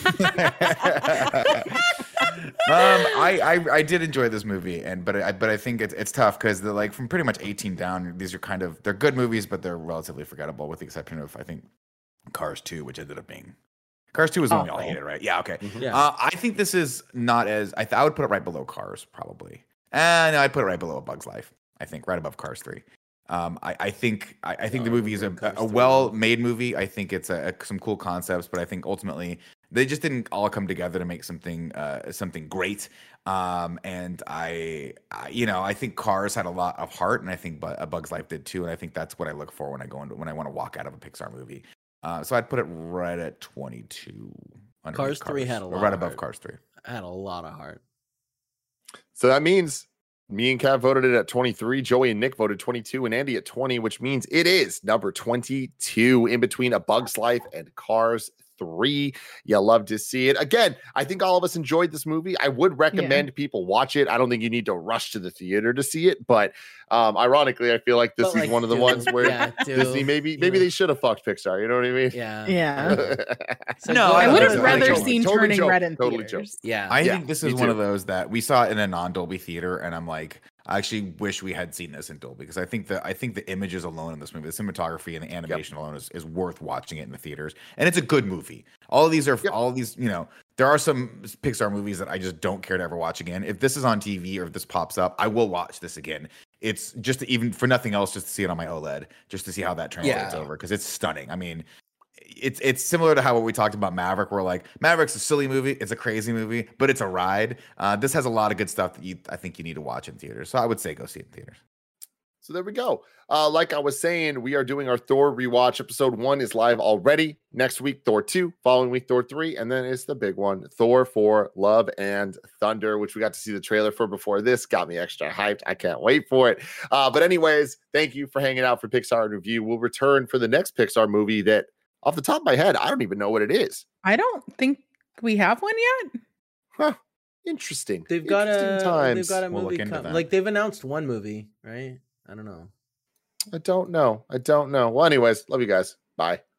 I did enjoy this movie, but I think it's tough because from pretty much 18 down, these are they're good movies, but they're relatively forgettable, with the exception of I think Cars 2, which ended up being Cars 2 was the one we all hated, right? Yeah, okay. Mm-hmm. Yeah. I think this is not as I would put it right below Cars probably, and I'd put it right below A Bug's Life. I think right above Cars 3. I think the movie is a well-made movie. I think it's some cool concepts, but I think ultimately they just didn't all come together to make something great. And I think Cars had a lot of heart, and I think A Bug's Life did too. And I think that's what I look for when I want to walk out of a Pixar movie. So I'd put it right at 22. Cars 3 had a lot. Right above Cars 3. Had a lot of heart. So that means me and Cav voted it at 23. Joey and Nick voted 22, and Andy at 20, which means it is number 22 in between A Bug's Life and Cars 3. You love to see it. Again, I think all of us enjoyed this movie. I would recommend people watch it. I don't think you need to rush to the theater to see it, but ironically, I feel like this is one of the ones where Disney maybe they should have fucked Pixar. You know what I mean? Yeah. So no, I would have rather seen Turning Red in theaters. Yeah. I think this is one of those that we saw it in a non-Dolby theater, and I'm like, I actually wish we had seen this in Dolby, because I think the images alone in this movie, the cinematography and the animation alone is worth watching it in the theaters. And it's a good movie. All of these, there are some Pixar movies that I just don't care to ever watch again. If this is on TV or if this pops up, I will watch this again. It's just even for nothing else, just to see it on my OLED, just to see how that translates over, because it's stunning. I mean, it's similar to how we talked about Maverick. We're Maverick's a silly movie, it's a crazy movie, but it's a ride. This has a lot of good stuff that I think you need to watch in theaters. So I would say go see it in theaters. So there we go. Like I was saying, we are doing our Thor rewatch. Episode 1 is live already. Next week, Thor 2. Following week, Thor 3. And then it's the big one, Thor 4, Love and Thunder, which we got to see the trailer for before this. Got me extra hyped. I can't wait for it. But anyways, thank you for hanging out for Pixar in Review. We'll return for the next Pixar movie that, off the top of my head, I don't even know what it is. I don't think we have one yet. Huh. Interesting. They've got a movie coming. Like, they've announced one movie, right? I don't know. Well, anyways, love you guys. Bye.